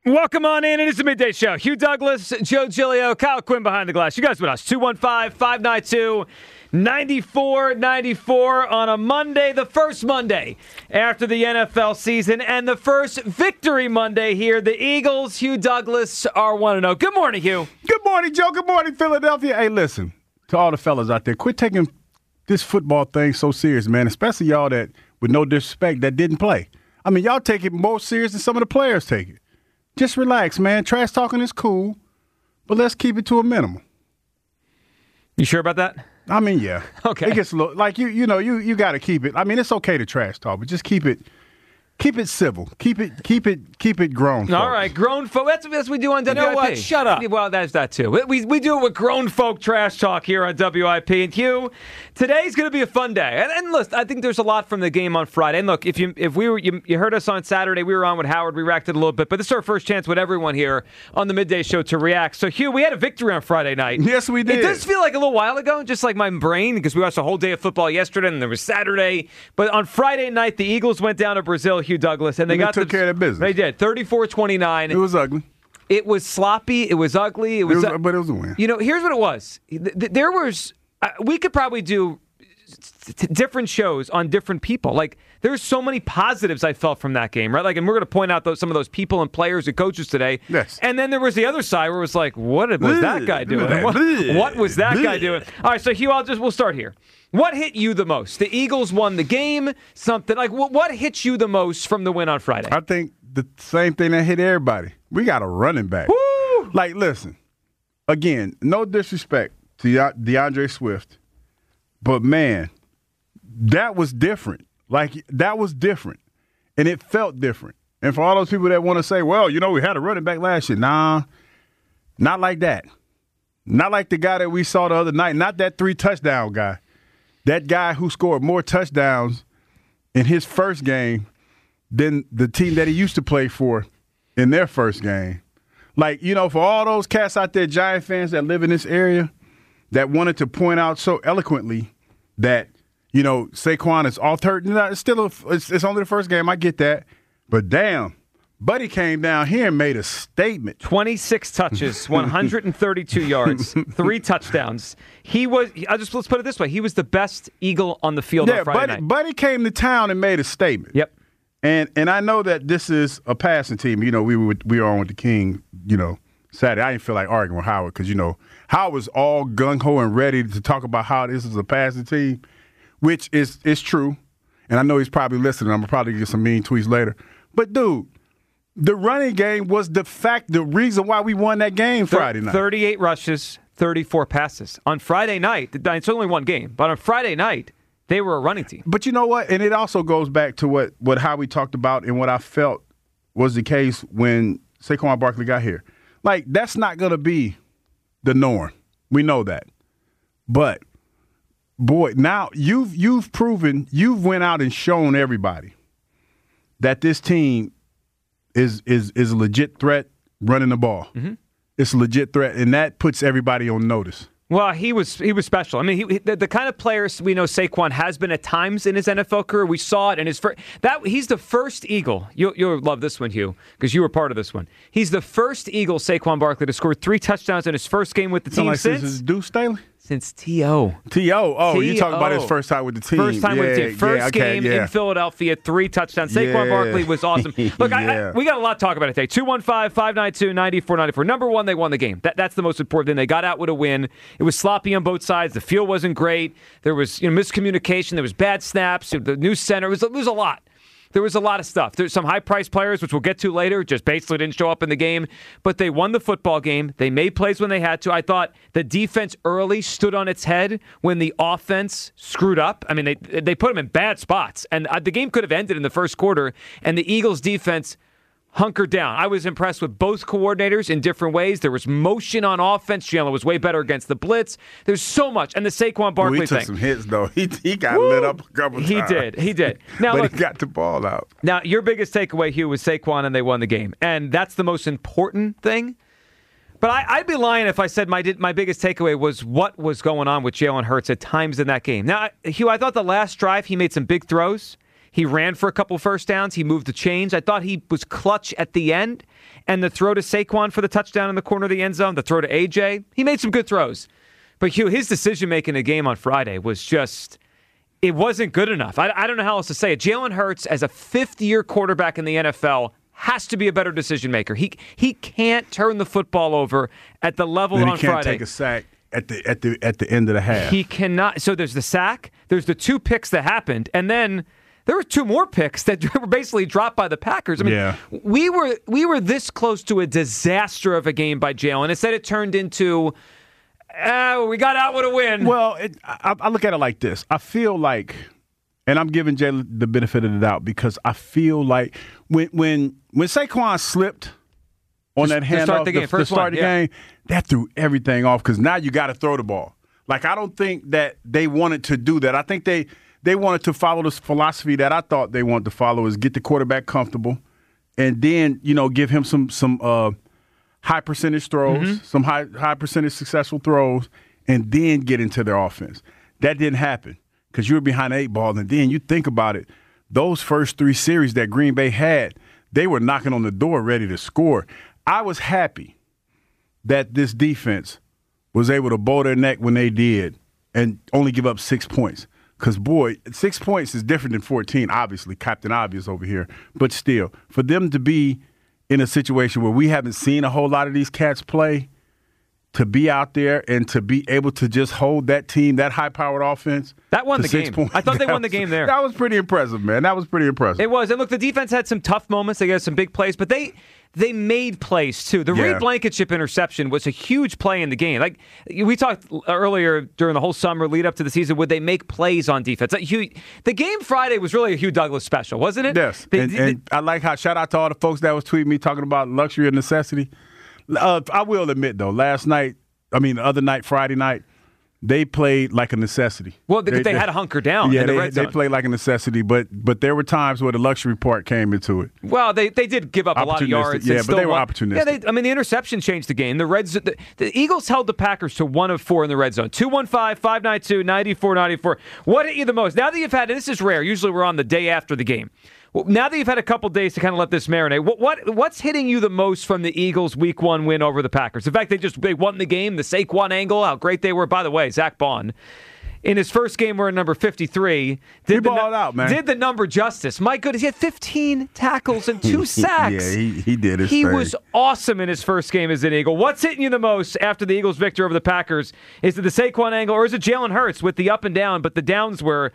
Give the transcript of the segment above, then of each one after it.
Welcome on in. It is the Midday Show. Hugh Douglas, Joe Giglio, Kyle Quinn behind the glass. You guys with us. 215-592-9494 on a Monday, the first Monday after the NFL season, and the first Victory Monday here. The Eagles, Hugh Douglas, are 1-0. Good morning, Hugh. Good morning, Joe. Good morning, Philadelphia. Hey, listen, to all the fellas out there, quit taking this football thing so serious, man, especially y'all that, with no disrespect, that didn't play. I mean, y'all take it more serious than some of the players take it. Just relax, man. Trash talking is cool, but let's keep it to a minimum. You sure about that? I mean, yeah. Okay. It gets a little, like, you got to keep it. I mean, it's okay to trash talk, but just keep it civil. Keep it grown. All right, grown folk. That's what we do on WIP. You know what? Shut up. Well, that's that too. We do it with grown folk trash talk here on WIP. And Hugh, today's going to be a fun day. And listen, I think there's a lot from the game on Friday. And look, you heard us on Saturday, we were on with Howard. We reacted a little bit, but this is our first chance with everyone here on the Midday Show to react. So Hugh, we had a victory on Friday night. Yes, we did. It does feel like a little while ago, just like my brain, because we watched a whole day of football yesterday, and there was Saturday. But on Friday night, the Eagles went down to Brazil, Hugh Douglas, and they took care of their business. They did. 34-29. It was ugly. It was sloppy. It was ugly. But it was a win. You know, here's what it was. There was we could probably do different shows on different people. Like, there's so many positives I felt from that game, right? Like, and we're going to point out some of those people and players and coaches today. Yes. And then there was the other side where it was like, what was that guy doing? What was that guy doing? All right, so Hugh, we'll start here. What hit you the most? The Eagles won the game, something like what hit you the most from the win on Friday? I think the same thing that hit everybody. We got a running back. Woo! Like, listen, again, no disrespect to DeAndre Swift, but man, that was different. Like, that was different, and it felt different. And for all those people that want to say, well, we had a running back last year. Nah, not like that. Not like the guy that we saw the other night. Not that 3-touchdown guy. That guy who scored more touchdowns in his first game than the team that he used to play for in their first game. Like, for all those cats out there, Giant fans that live in this area, that wanted to point out so eloquently that, Saquon is off hurt. It's still it's only the first game. I get that. But damn, Buddy came down here and made a statement. 26 touches, 132 yards, 3 touchdowns. Let's put it this way. He was the best Eagle on the field on Friday night. Buddy came to town and made a statement. Yep. And I know that this is a passing team. We were on with the King, Saturday. I didn't feel like arguing with Howard because, Howard was all gung-ho and ready to talk about how this is a passing team, which is true. And I know he's probably listening. I'm going to probably get some mean tweets later. But, dude, the running game was the reason why we won that game Friday night. 38 rushes, 34 passes. On Friday night, it's only one game, but on Friday night, they were a running team. But you know what? And it also goes back to how we talked about and what I felt was the case when Saquon Barkley got here. Like, that's not going to be the norm. We know that. But, boy, now you've proven, you've went out and shown everybody that this team is a legit threat running the ball. Mm-hmm. It's a legit threat, and that puts everybody on notice. Well, he was special. I mean, the kind of players we know Saquon has been at times in his NFL career. We saw it in his first. He's the first Eagle. You'll love this one, Hugh, because you were part of this one. He's the first Eagle, Saquon Barkley, to score 3 touchdowns in his first game with the team since Deuce Staley. Since T.O. Oh, you're talking about his first time with the team. First time with the team. First game in Philadelphia, 3 touchdowns. Saquon Barkley was awesome. Look, we got a lot to talk about today. 215-592-9494. Number one, they won the game. That's the most important thing. They got out with a win. It was sloppy on both sides. The field wasn't great. There was miscommunication. There was bad snaps. The new center. It was a lot. There was a lot of stuff. There's some high-priced players, which we'll get to later, just basically didn't show up in the game. But they won the football game. They made plays when they had to. I thought the defense early stood on its head when the offense screwed up. I mean, they put them in bad spots. And the game could have ended in the first quarter, and the Eagles' defense hunkered down. I was impressed with both coordinators in different ways. There was motion on offense. Jalen was way better against the blitz. There's so much. And the Saquon Barkley thing. He took some hits, though. He got lit up a couple times. He did. Now, but look, he got the ball out. Now, your biggest takeaway, Hugh, was Saquon, and they won the game. And that's the most important thing. But I'd be lying if I said my biggest takeaway was what was going on with Jalen Hurts at times in that game. Now, Hugh, I thought the last drive he made some big throws. He ran for a couple first downs. He moved the chains. I thought he was clutch at the end. And the throw to Saquon for the touchdown in the corner of the end zone, the throw to A.J., he made some good throws. But Hugh, his decision-making in the game on Friday was just, it wasn't good enough. I don't know how else to say it. Jalen Hurts, as a fifth-year quarterback in the NFL, has to be a better decision-maker. He can't turn the football over at the level on Friday. He can't take a sack at the end of the half. He cannot. So there's the sack, there's the 2 picks that happened, and then there were 2 more picks that were basically dropped by the Packers. I mean, we were this close to a disaster of a game by Jalen. Instead, it turned into, we got out with a win. Well, I look at it like this. I feel like, and I'm giving Jalen the benefit of the doubt, because I feel like when Saquon slipped on that handoff to start the game, that threw everything off, because now you got to throw the ball. Like, I don't think that they wanted to do that. I think they wanted to follow this philosophy that I thought they wanted to follow, is get the quarterback comfortable and then, give him some high percentage throws, some high percentage successful throws, and then get into their offense. That didn't happen because you were behind the 8 ball. And then you think about it, those first 3 series that Green Bay had, they were knocking on the door ready to score. I was happy that this defense was able to bow their neck when they did and only give up 6 points. Because, boy, 6 points is different than 14, obviously, Captain Obvious over here. But still, for them to be in a situation where we haven't seen a whole lot of these cats play, to be out there and to be able to just hold that team, that high-powered offense. That won the game. I thought they won the game there. That was pretty impressive, man. That was pretty impressive. It was. And, look, the defense had some tough moments. They got some big plays, but they made plays, too. The Reed Blankenship interception was a huge play in the game. Like, we talked earlier during the whole summer lead up to the season, would they make plays on defense? The game Friday was really a Hugh Douglas special, wasn't it? Yes. And I like how, shout out to all the folks that was tweeting me talking about luxury and necessity. I will admit, though, the other night, Friday night, they played like a necessity. Well, they had to hunker down in the red zone. They played like a necessity, but there were times where the luxury part came into it. Well, they did give up a lot of yards. Yeah, but they were opportunistic. Yeah, the interception changed the game. The Eagles held the Packers to 1 of 4 in the red zone. 215-592-9494. What hit you the most? Now that you've had, and this is rare, usually we're on the day after the game. Well, now that you've had a couple days to kind of let this marinate, what's hitting you the most from the Eagles' Week 1 win over the Packers? In fact, they won the game, the Saquon angle, how great they were. By the way, Zach Bond, in his first game wearing number 53, he balled out, man. Did the number justice. My goodness, he had 15 tackles and 2 sacks. Yeah, he did his thing. He was awesome in his first game as an Eagle. What's hitting you the most after the Eagles' victory over the Packers? Is it the Saquon angle, or is it Jalen Hurts with the up and down? But the downs were,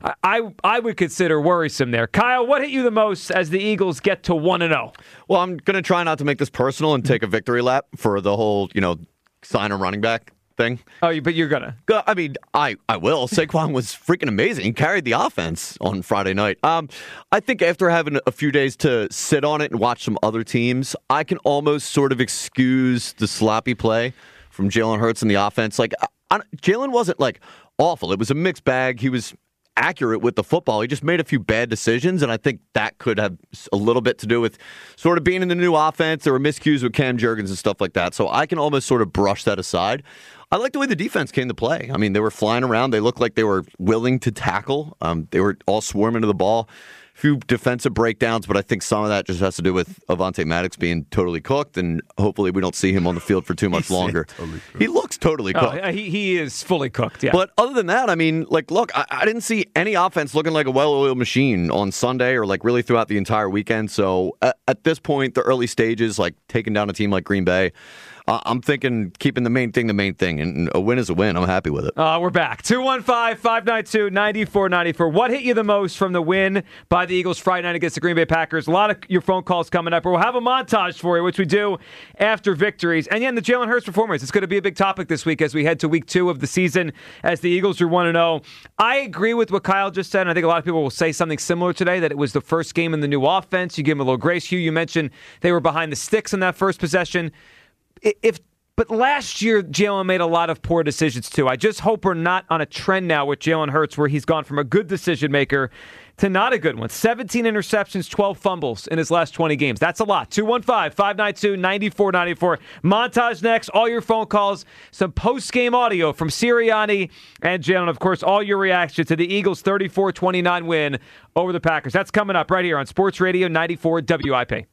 I would consider worrisome there. Kyle, what hit you the most as the Eagles get to 1-0? Well, I'm going to try not to make this personal and take a victory lap for the whole, sign a running back thing. Oh, but you're gonna. I mean, I will. Saquon was freaking amazing. He carried the offense on Friday night. I think after having a few days to sit on it and watch some other teams, I can almost sort of excuse the sloppy play from Jalen Hurts in the offense. Like, Jalen wasn't awful. It was a mixed bag. He was accurate with the football. He just made a few bad decisions, and I think that could have a little bit to do with sort of being in the new offense. There were miscues with Cam Jurgens and stuff like that, so I can almost sort of brush that aside. I like the way the defense came to play. I mean, they were flying around. They looked like they were willing to tackle. They were all swarming to the ball. A few defensive breakdowns, but I think some of that just has to do with Avonte Maddox being totally cooked, and hopefully we don't see him on the field for too much longer. He looks totally cooked. He is fully cooked, yeah. But other than that, I mean, look, I didn't see any offense looking like a well-oiled machine on Sunday or really throughout the entire weekend. So at this point, the early stages, taking down a team like Green Bay, I'm thinking keeping the main thing, and a win is a win. I'm happy with it. We're back. 215-592-9494. What hit you the most from the win by the Eagles Friday night against the Green Bay Packers? A lot of your phone calls coming up. We'll have a montage for you, which we do after victories. And, the Jalen Hurts performance. It's going to be a big topic this week as we head to week 2 of the season as the Eagles are 1-0. I agree with what Kyle just said, and I think a lot of people will say something similar today, that it was the first game in the new offense. You give them a little grace. Hugh, you mentioned they were behind the sticks in that first possession. If But last year, Jalen made a lot of poor decisions, too. I just hope we're not on a trend now with Jalen Hurts where he's gone from a good decision maker to not a good one. 17 interceptions, 12 fumbles in his last 20 games. That's a lot. 215-592-9494. Montage next. All your phone calls. Some post-game audio from Sirianni and Jalen. Of course, all your reaction to the Eagles' 34-29 win over the Packers. That's coming up right here on Sports Radio 94 WIP.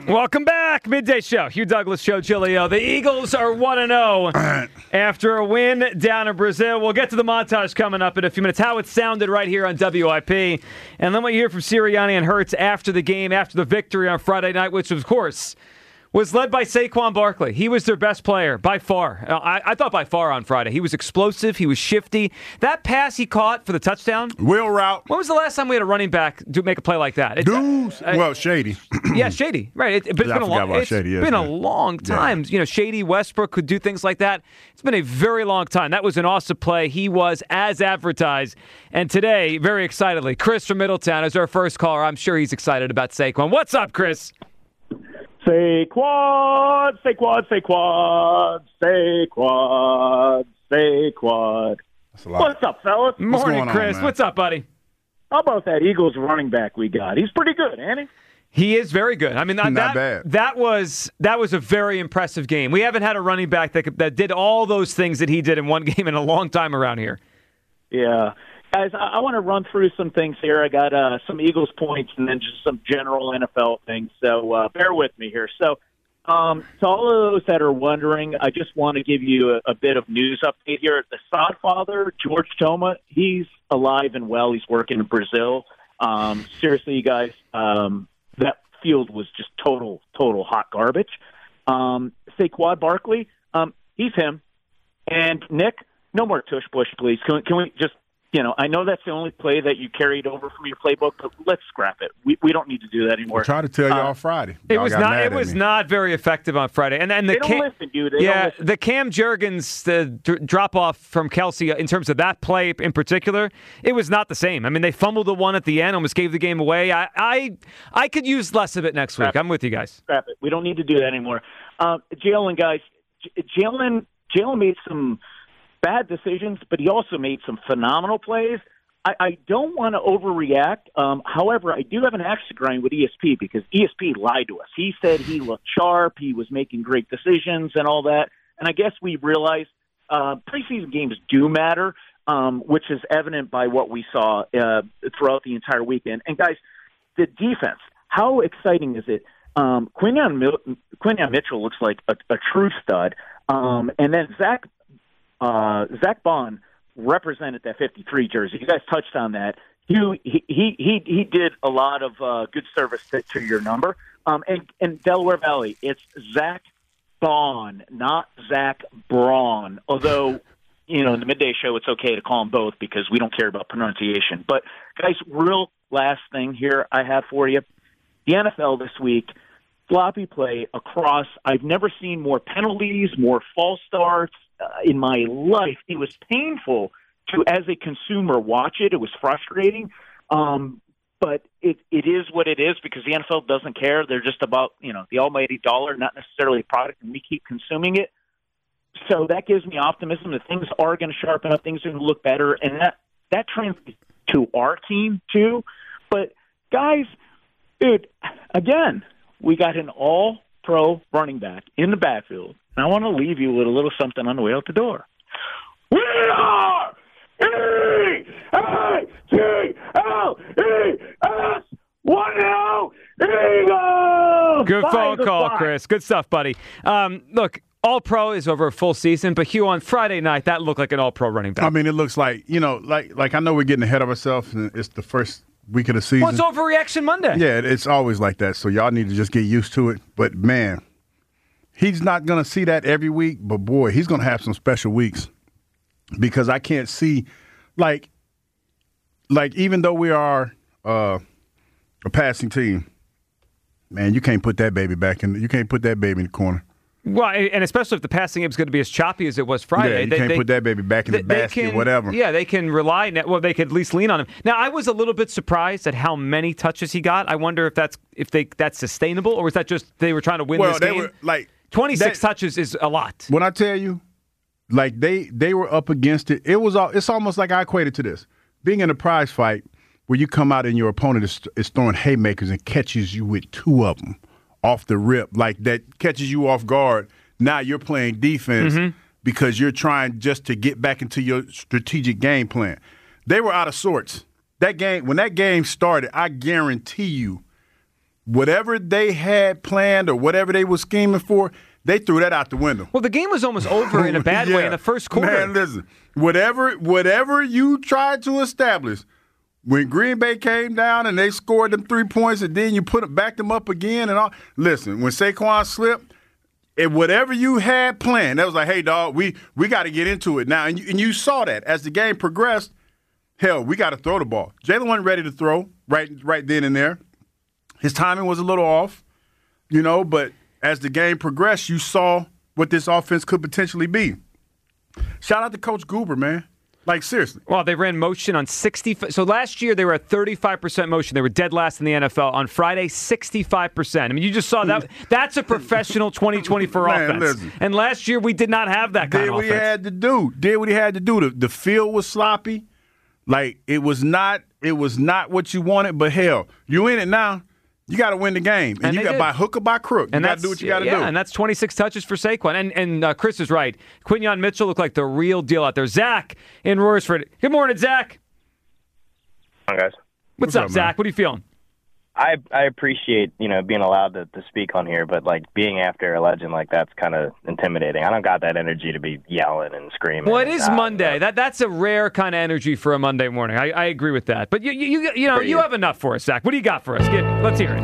Welcome back. Midday Show. Hugh Douglas Show, Giglio. The Eagles are 1-0 after a win down in Brazil. We'll get to the montage coming up in a few minutes. How it sounded right here on WIP. And then we'll hear from Sirianni and Hurts after the game, after the victory on Friday night, which, of course, was led by Saquon Barkley. He was their best player by far. I thought by far on Friday. He was explosive. He was shifty. That pass he caught for the touchdown. Wheel route. When was the last time we had a running back make a play like that? Shady. Yeah, Shady. Right. But it's been a long time. Yeah. Shady, Westbrook could do things like that. It's been a very long time. That was an awesome play. He was as advertised. And today, very excitedly, Chris from Middletown is our first caller. I'm sure he's excited about Saquon. What's up, Chris? Saquon. What's up, fellas? Morning, Chris. Man? What's up, buddy? How about that Eagles running back we got? He's pretty good, ain't he? He is very good. I mean, not bad. That was a very impressive game. We haven't had a running back that did all those things that he did in one game in a long time around here. Yeah. Guys, I want to run through some things here. I got some Eagles points and then just some general NFL things, so bear with me here. So to all of those that are wondering, I just want to give you a bit of news update here. The sod father, George Toma, he's alive and well. He's working in Brazil. Seriously, you guys, that field was just total hot garbage. Saquon Barkley, he's him. And Nick, no more tush push, please. Can we just... I know that's the only play that you carried over from your playbook, but let's scrap it. We don't need to do don't try to tell y'all Friday. It was not very effective on Friday. And they don't listen, dude. The Cam Jurgens drop off from Kelsey in terms of that play in particular, it was not the same. I mean, they fumbled the one at the end, almost gave the game away. I could use less of it next week. I'm with you guys. Scrap it. We don't need to do that anymore. Jalen, guys, Jalen made some bad decisions, but he also made some phenomenal plays. I don't want to overreact. However, I do have an axe to grind with ESP because ESP lied to us. He said he looked sharp, he was making great decisions and all that. And I guess we realized preseason games do matter, which is evident by what we saw throughout the entire weekend. And, guys, the defense, how exciting is it? Quinyon Mitchell looks like a true stud. And then Zach Bond represented that 53 jersey. You guys touched on that. He did a lot of good service to your number. And Delaware Valley, it's Zach Bond, not Zach Braun. Although, in the midday show, it's okay to call them both because we don't care about pronunciation. But, guys, real last thing here I have for you. The NFL this week, sloppy play across. I've never seen more penalties, more false starts in my life. It was painful to, as a consumer, watch it. It was frustrating. But it is what it is because the NFL doesn't care. They're just about, the almighty dollar, not necessarily a product, and we keep consuming it. So that gives me optimism that things are going to sharpen up, things are going to look better, and that translates to our team too. But, guys, dude, again, we got an all-pro running back in the backfield. And I want to leave you with a little something on the way out the door. We are E-A-T-L-E-S 1-0 Eagles! Good phone call, Chris. Good stuff, buddy. Look, all-pro is over a full season, but Hugh, on Friday night, that looked like an all-pro running back. I mean, it looks like, like I know we're getting ahead of ourselves, and it's the first week of the season. Well, it's Overreaction Monday. Yeah, it's always like that, so y'all need to just get used to it. But, man, he's not going to see that every week, but, boy, he's going to have some special weeks because I can't see, like even though we are a passing team, man, you can't put that baby in the corner. Well, and especially if the passing game is going to be as choppy as it was Friday. Yeah, you can't put that baby back in the basket, whatever. Yeah, they can rely. Well, they could at least lean on him. Now, I was a little bit surprised at how many touches he got. I wonder if that's sustainable, or is that just they were trying to win this game? 26 touches is a lot. When I tell you, they were up against it. It's almost like I equated to this: being in a prize fight where you come out and your opponent is throwing haymakers and catches you with two of them off the rip, like that catches you off guard. Now you're playing defense because you're trying just to get back into your strategic game plan. They were out of sorts. When that game started, I guarantee you whatever they had planned or whatever they were scheming for, they threw that out the window. Well, the game was almost over in a bad way in the first quarter. Man, listen, whatever you tried to establish, when Green Bay came down and they scored them 3 points and then you backed them up again and all. Listen, when Saquon slipped, whatever you had planned, that was like, hey, dog, we got to get into it now. And you saw that as the game progressed. Hell, we got to throw the ball. Jalen wasn't ready to throw right then and there. His timing was a little off, but as the game progressed, you saw what this offense could potentially be. Shout out to Coach Goober, man. Like, seriously. Well, they ran motion on 60. So last year they were at 35% motion. They were dead last in the NFL. On Friday, 65%. I mean, you just saw that. That's a professional 2024 offense. Listen. And last year we did not have that kind of offense. Did what he had to do. The field was sloppy. Like, it was not what you wanted. But, hell, you in it now. You got to win the game. And you got by hook or by crook. You got to do what you got to do. And that's 26 touches for Saquon. And Chris is right. Quinyon Mitchell looked like the real deal out there. Zach in Royersford. Good morning, Zach. Hi, guys. What's up, Zach? What are you feeling? I appreciate, being allowed to speak on here, but, being after a legend like that's kind of intimidating. I don't got that energy to be yelling and screaming. Well, it is Monday. That's a rare kind of energy for a Monday morning. I agree with that. But you have enough for us, Zach. What do you got for us? Let's hear it.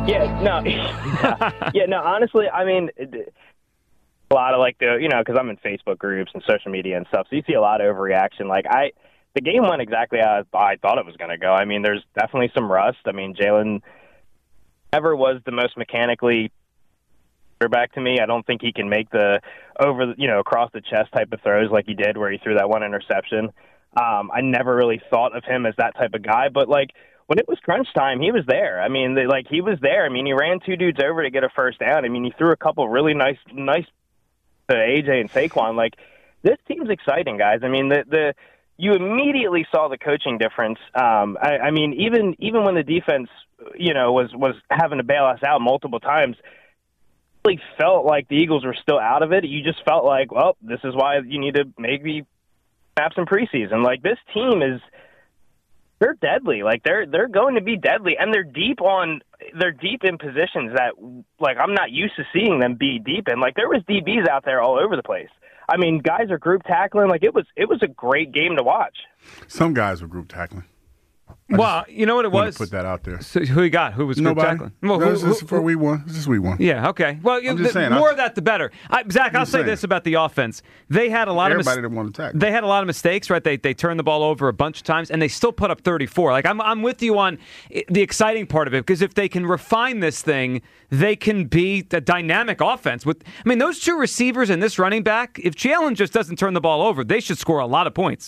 Honestly, I mean, a lot of because I'm in Facebook groups and social media and stuff, so you see a lot of overreaction. The game went exactly how I thought it was going to go. I mean, there's definitely some rust. I mean, Jalen never was the most mechanically quarterback to me. I don't think he can make the across the chest type of throws like he did where he threw that one interception. I never really thought of him as that type of guy, but when it was crunch time, he was there. I mean, he was there. I mean, he ran two dudes over to get a first down. I mean, he threw a couple really nice to AJ and Saquon. This team's exciting, guys. I mean, you immediately saw the coaching difference. I mean, even when the defense, was having to bail us out multiple times, it really felt like the Eagles were still out of it. You just felt like, well, this is why you need to maybe have some preseason. This team they're deadly. They're going to be deadly, and they're deep in positions that I'm not used to seeing them be deep in. There was DBs out there all over the place. I mean, guys are group tackling. It was a great game to watch. Some guys were group tackling. Well, you know what it was? Put that out there. So who you got? Who was group tackling? Well, this is for week one. This is week one. Yeah, okay. Well, more of that, the better. Zach, I'll say this about the offense. They had a lot of everybody didn't want to tackle. They had a lot of mistakes, right? They turned the ball over a bunch of times, and they still put up 34. I'm with you on the exciting part of it, because if they can refine this thing, they can be a dynamic offense. Those two receivers and this running back, if Jalen just doesn't turn the ball over, they should score a lot of points.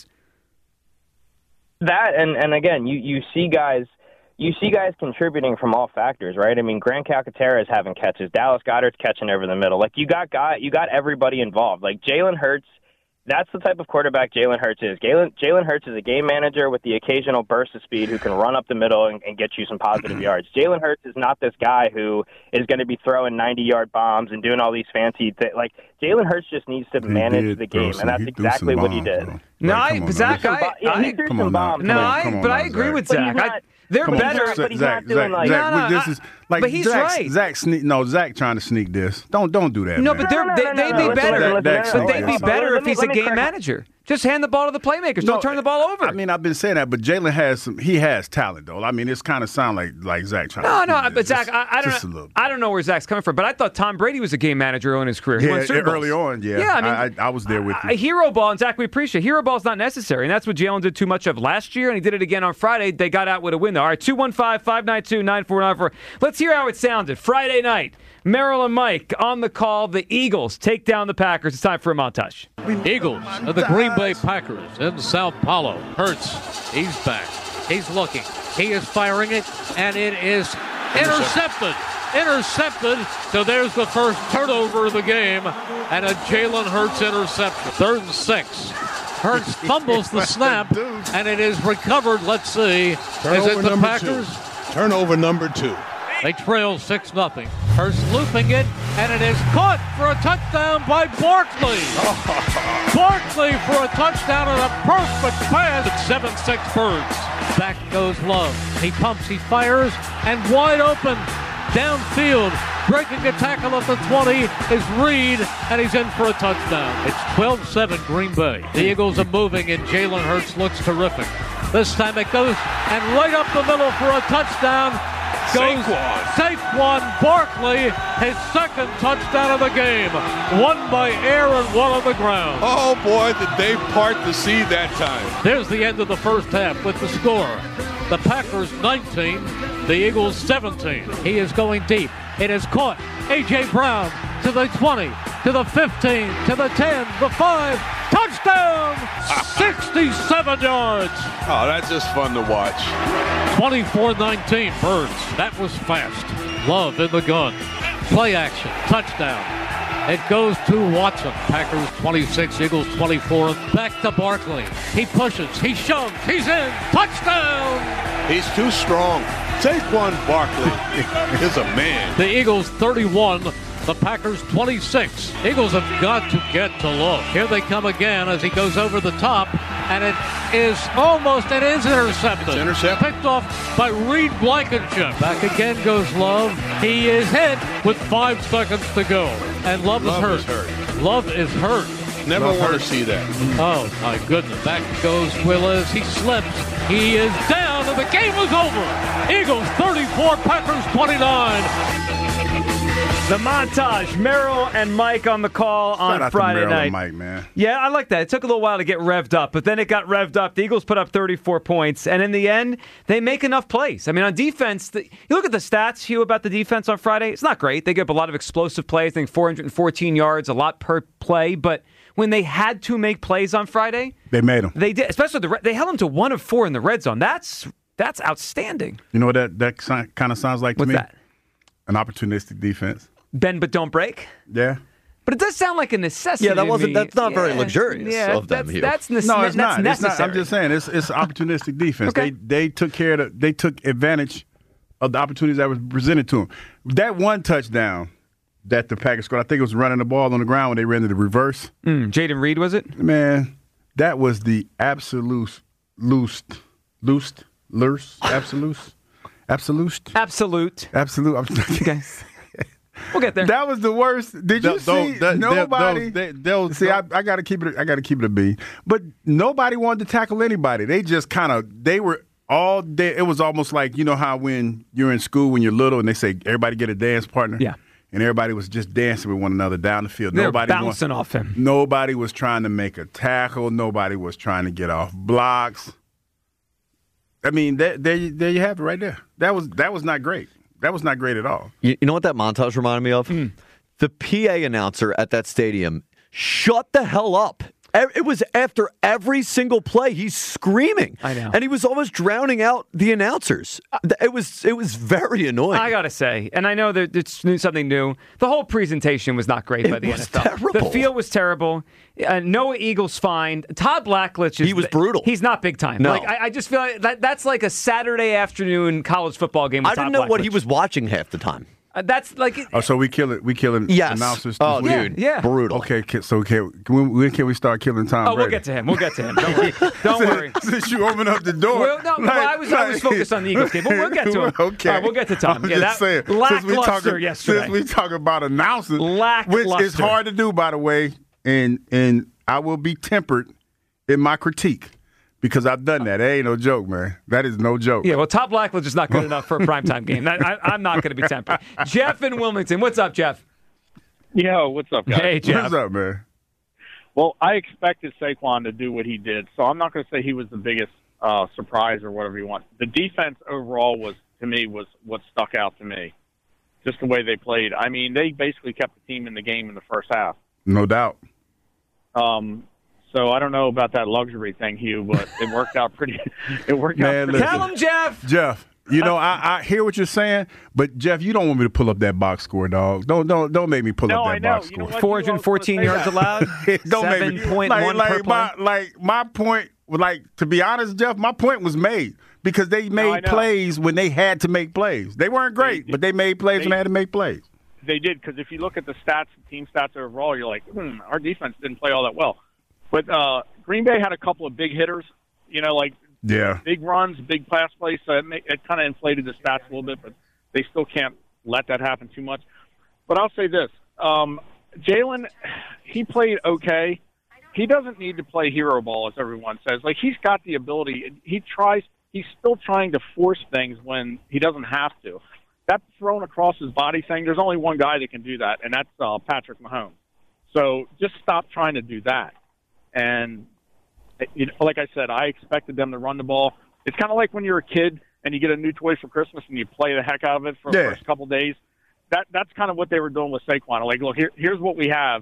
That and again, you see guys contributing from all factors, right? I mean, Grant Calcaterra is having catches, Dallas Goedert's catching over the middle. You got everybody involved. Jalen Hurts, that's the type of quarterback Jalen Hurts is. Jalen Hurts is a game manager with the occasional burst of speed who can run up the middle and get you some positive yards. Jalen Hurts is not this guy who is going to be throwing 90-yard bombs and doing all these fancy things. Jalen Hurts just needs to manage the game, and that's exactly what he did. I agree with Zach. They're better, but he's not doing this is but he's right. Zach trying to sneak this. Don't do that. No, man. but they'd be better. But they'd be better if he's a game manager. Just hand the ball to the playmakers. Don't turn the ball over. I mean, I've been saying that, but Jalen has talent, though. I mean, it's kind of sound like Zach trying to but Zach, I don't know where Zach's coming from, but I thought Tom Brady was a game manager in his career. He won Super Bowls. Early on, yeah. I was there with you. Hero ball, and Zach, we appreciate hero ball is not necessary, and that's what Jalen did too much of last year, and he did it again on Friday. They got out with a win, though. All right, 215-592-9494. Let's hear how it sounded Friday night. Merrill and Mike on the call. The Eagles take down the Packers. It's time for a montage. Eagles of the Green Bay Packers in Sao Paulo. Hurts, he's back. He's looking. He is firing it, and it is intercepted. So there's the first turnover of the game, and a Jalen Hurts interception. 3rd and 6. Hurts fumbles the snap, and it is recovered. Let's see. Is it the Packers? Turnover number 2. They trail 6-0. Hurts looping it, and it is caught for a touchdown by Barkley. Barkley for a touchdown and a perfect pass. 7-6 Birds. Back goes Love. He pumps, he fires, and wide open. downfield. Breaking a tackle at the 20 is Reed, and he's in for a touchdown. It's 12-7 Green Bay. The Eagles are moving, and Jalen Hurts looks terrific. This time it goes, and right up the middle for a touchdown goes Saquon Barkley, his second touchdown of the game. One by air and one on the ground. Oh, boy, did they part the sea that time. There's the end of the first half with the score. The Packers 19, the Eagles 17. He is going deep. It is caught. A.J. Brown to the 20, to the 15, to the 10, the 5. Touchdown! 67 yards. Oh, that's just fun to watch. 24-19 Birds. That was fast. Love in the gun. Play action. Touchdown. It goes to Watson. Packers 26, Eagles 24. Back to Barkley. He pushes. He shoves. He's in. Touchdown! He's too strong. Saquon Barkley is a man. The Eagles 31, the Packers 26. Eagles have got to get to Love. Here they come again as he goes over the top, and it is intercepted. It's intercepted. Picked off by Reed Blankenship. Back again goes Love. He is hit with 5 seconds to go, and Love is hurt. Love is hurt. Never want to see that. Oh, my goodness. Back goes Willis. He slips. He is down, and the game is over. Eagles 34, Packers 29. The montage, Merrill and Mike on the call on Friday night. And Mike, man. Yeah, I like that. It took a little while to get revved up, but then it got revved up. The Eagles put up 34 points, and in the end, they make enough plays. I mean, on defense, you look at the stats, Hugh, about the defense on Friday. It's not great. They give up a lot of explosive plays. I think 414 yards, a lot per play, but when they had to make plays on Friday, they made them. They did, especially they held them to 1 of 4 in the red zone. That's outstanding. You know what that kind of sounds like to me? What's that? An opportunistic defense. Bend but don't break. Yeah. But it does sound like a necessity. Yeah, that's not very luxurious of them. That's No, it's not. Necessary. It's not. I'm just saying it's opportunistic defense. Okay. They took advantage of the opportunities that was presented to them. That one touchdown that the Packers scored, I think it was running the ball on the ground when they ran into the reverse. Jaden Reed, was it? Man, that was the absolute. Okay. We'll get there. That was the worst. Did you see nobody? See, I got to keep it. I got to keep it a B. But nobody wanted to tackle anybody. They just they were all day. It was almost like, you know how when you're in school when you're little and they say everybody get a dance partner. Yeah. And everybody was just dancing with one another down the field. They're bouncing off him. Nobody was trying to make a tackle. Nobody was trying to get off blocks. I mean, there you have it right there. That was not great. That was not great at all. You know what that montage reminded me of? The PA announcer at that stadium, shut the hell up. It was after every single play. He's screaming. I know. And he was almost drowning out the announcers. It was very annoying. I got to say, and I know that it's something new, the whole presentation was not great by the NFL. Terrible. The field was terrible. Noah Eagles fined. Todd Blackledge he was brutal. He's not big time. No. Like I just feel like that's like a Saturday afternoon college football game with I didn't Todd know what Blackledge. he was watching half the time. That's like so we killing Yes. announcers. Oh, this week? dude, yeah. brutal. Okay, so when can we start killing Tom Brady? We'll get to him. Don't worry. Don't worry. Since you open up the door. Well, I was focused on the Eagles game, but we'll get to him. Okay. All right, we'll get to Tom. I'm just saying. Lackluster yesterday. Since we talk about announcing, Lackluster. which is hard to do, by the way, and I will be tempered in my critique. Because I've done that. It ain't no joke, man. That is no joke. Yeah, well, Todd Blackledge is not good enough for a primetime game. I'm not going to be tempered. Jeff in Wilmington. What's up, Jeff? Yo, what's up, guys? Hey, Jeff. What's up, man? Well, I expected Saquon to do what he did, so I'm not going to say he was the biggest surprise or whatever you want. The defense overall was what stuck out to me, just the way they played. I mean, they basically kept the team in the game in the first half. No doubt. So I don't know about that luxury thing, Hugh, but it worked out pretty. It worked out. Listen. Tell him, Jeff. Jeff, you know I hear what you're saying, but Jeff, you don't want me to pull up that box score, dog. Don't make me pull up that box score. 414 yards allowed. Don't make me. 7.1 per play. My point, to be honest, Jeff, my point was made because they made plays when they had to make plays. They weren't great, but they made plays when they had to make plays. They did, because if you look at the stats, team stats overall, you're like, our defense didn't play all that well. But Green Bay had a couple of big hitters, big runs, big pass plays, so it kind of inflated the stats a little bit, but they still can't let that happen too much. But I'll say this. Jalen, he played okay. He doesn't need to play hero ball, as everyone says. Like, he's got the ability. He's still trying to force things when he doesn't have to. That thrown across his body thing, there's only one guy that can do that, and that's Patrick Mahomes. So just stop trying to do that. And, like I said, I expected them to run the ball. It's kind of like when you're a kid and you get a new toy for Christmas and you play the heck out of it for the first couple of days. That's kind of what they were doing with Saquon. Like, look, here's what we have.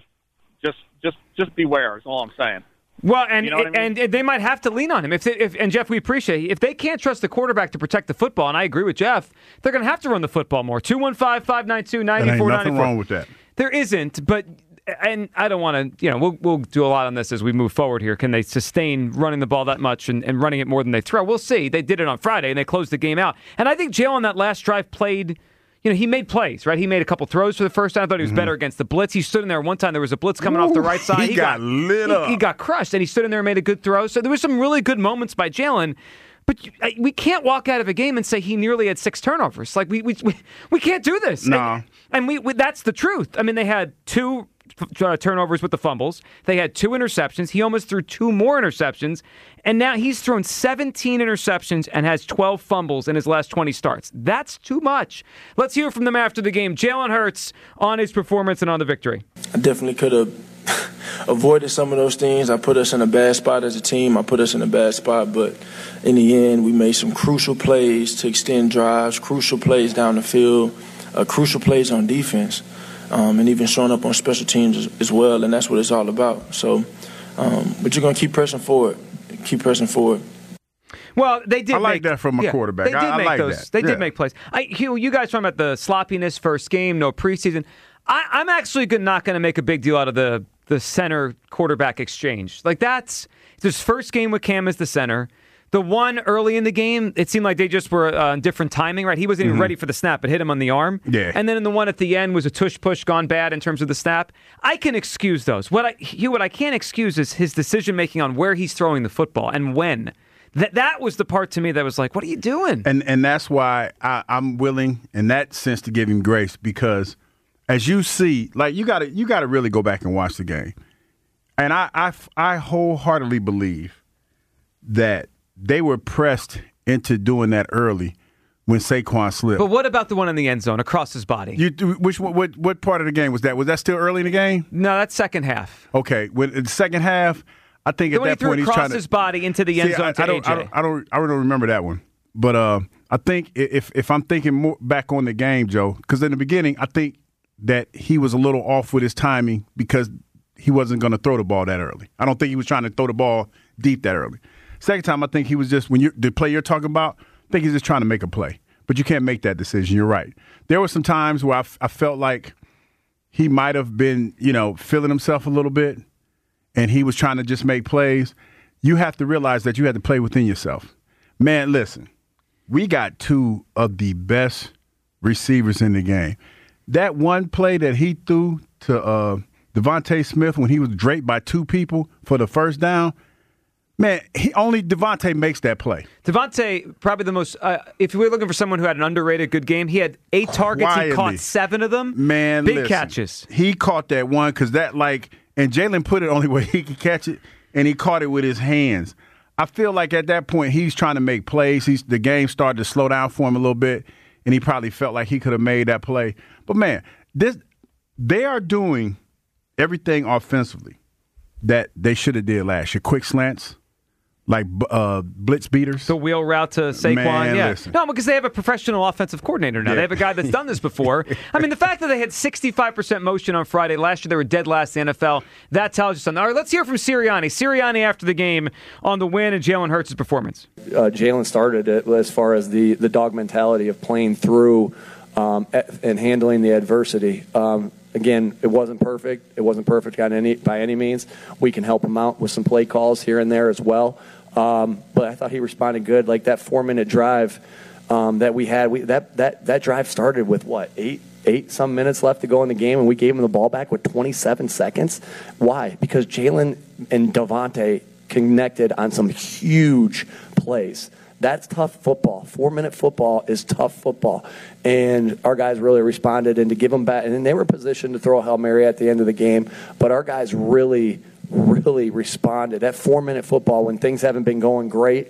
Just beware is all I'm saying. Well, and you know what I mean? And they might have to lean on him. And Jeff, we appreciate it. If they can't trust the quarterback to protect the football, and I agree with Jeff, they're going to have to run the football more. 215-592-9494. Ain't nothing wrong with that. There isn't, but and I don't want to, we'll do a lot on this as we move forward here. Can they sustain running the ball that much and running it more than they throw? We'll see. They did it on Friday, and they closed the game out. And I think Jalen, that last drive, played, he made plays, right? He made a couple throws for the first time. I thought he was better against the blitz. He stood in there one time. There was a blitz coming off the right side. He got lit up. He got crushed, and he stood in there and made a good throw. So there were some really good moments by Jalen. But we can't walk out of a game and say he nearly had 6 turnovers. Like, we can't do this. No. And we that's the truth. I mean, they had 2 turnovers with the fumbles. They had 2 interceptions. He almost threw 2 more interceptions. And now he's thrown 17 interceptions and has 12 fumbles in his last 20 starts. That's too much. Let's hear from them after the game. Jalen Hurts on his performance and on the victory. I definitely could have avoided some of those things. I put us in a bad spot as a team. I put us in a bad spot, but in the end, we made some crucial plays to extend drives, crucial plays down the field, crucial plays on defense, and even showing up on special teams as well, and that's what it's all about. So, but you're going to keep pressing forward. Keep pressing forward. Well, they did. I like that from a quarterback. They did I make like those. that. They did make plays. Hugh, you guys talking about the sloppiness first game, no preseason. I'm actually not going to make a big deal out of the center quarterback exchange. Like, that's his first game with Cam as the center. The one early in the game, it seemed like they just were on different timing, right? He wasn't even ready for the snap. It hit him on the arm. Yeah. And then in the one at the end was a tush-push gone bad in terms of the snap. I can excuse those. What I can't excuse is his decision-making on where he's throwing the football and when. That was the part to me that was like, what are you doing? And that's why I'm willing, in that sense, to give him grace, because as you see, like, you gotta really go back and watch the game. And I wholeheartedly believe that they were pressed into doing that early when Saquon slipped. But what about the one in the end zone across his body? What part of the game was that? Was that still early in the game? No, that's second half. Okay, in the second half, I think at that point he's trying to his body into the end zone to AJ. I don't remember that one, but I think if I'm thinking more back on the game, Joe, because in the beginning I think that he was a little off with his timing because he wasn't going to throw the ball that early. I don't think he was trying to throw the ball deep that early. Second time, I think he was just, the play you're talking about, I think he's just trying to make a play. But you can't make that decision. You're right. There were some times where I felt like he might have been, feeling himself a little bit, and he was trying to just make plays. You have to realize that you have to play within yourself. Man, listen, we got 2 of the best receivers in the game. That one play that he threw to Devontae Smith when he was draped by 2 people for the first down, man, only Devontae makes that play. Devontae, probably the most, if you were looking for someone who had an underrated good game, he had 8 targets. Quietly. He caught 7 of them. Man, big catches. He caught that one because and Jalen put it only way he could catch it, and he caught it with his hands. I feel like at that point he's trying to make plays. The game started to slow down for him a little bit, and he probably felt like he could have made that play. But, man, they are doing everything offensively that they should have did last year. Quick slants, like blitz beaters. The wheel route to Saquon. Man, yeah. Listen. No, because they have a professional offensive coordinator now. Yeah. They have a guy that's done this before. I mean, the fact that they had 65% motion on Friday, last year they were dead last in the NFL, that tells you something. All right, let's hear from Sirianni. Sirianni after the game on the win and Jalen Hurts' performance. Jalen started it as far as the dog mentality of playing through and handling the adversity. Again, it wasn't perfect. It wasn't perfect by any means. We can help him out with some play calls here and there as well. But I thought he responded good. Like that 4-minute drive that we had, that drive started with what, eight some minutes left to go in the game, and we gave him the ball back with 27 seconds. Why? Because Jalen and Devontae connected on some huge plays That's tough football. 4-minute football is tough football. And our guys really responded, and to give them back. And they were positioned to throw a Hail Mary at the end of the game, but our guys really responded. That 4-minute football, when things haven't been going great,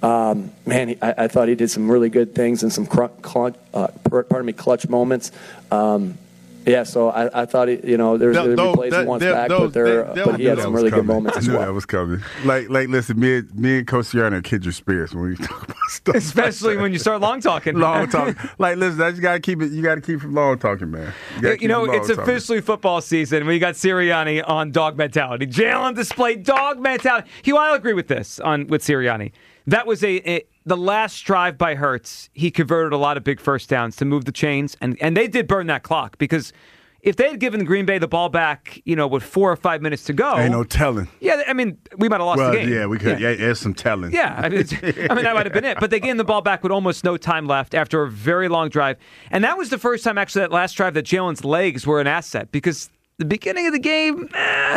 I thought he did some really good things and some clutch moments. So I thought there's going to be plays he wants back, but he had some really good moments as well. I knew that was coming. Like listen, me and Coach Sirianni are kindred spirits when we talk about stuff. Especially when you start long talking. Like listen, you got to keep it. You got to keep from long talking, man. It's officially football season. We got Sirianni on dog mentality. Jalen displayed dog mentality. Hugh, I'll agree with this with Sirianni. That was the last drive by Hurts. He converted a lot of big first downs to move the chains, and they did burn that clock because if they had given Green Bay the ball back, with 4 or 5 minutes to go, ain't no telling. Yeah, I mean, we might have lost the game. Yeah, we could. Yeah, there's some telling. Yeah, I mean, that might have been it. But they gave him the ball back with almost no time left after a very long drive, and that was the first time actually that last drive that Jalen's legs were an asset because the beginning of the game.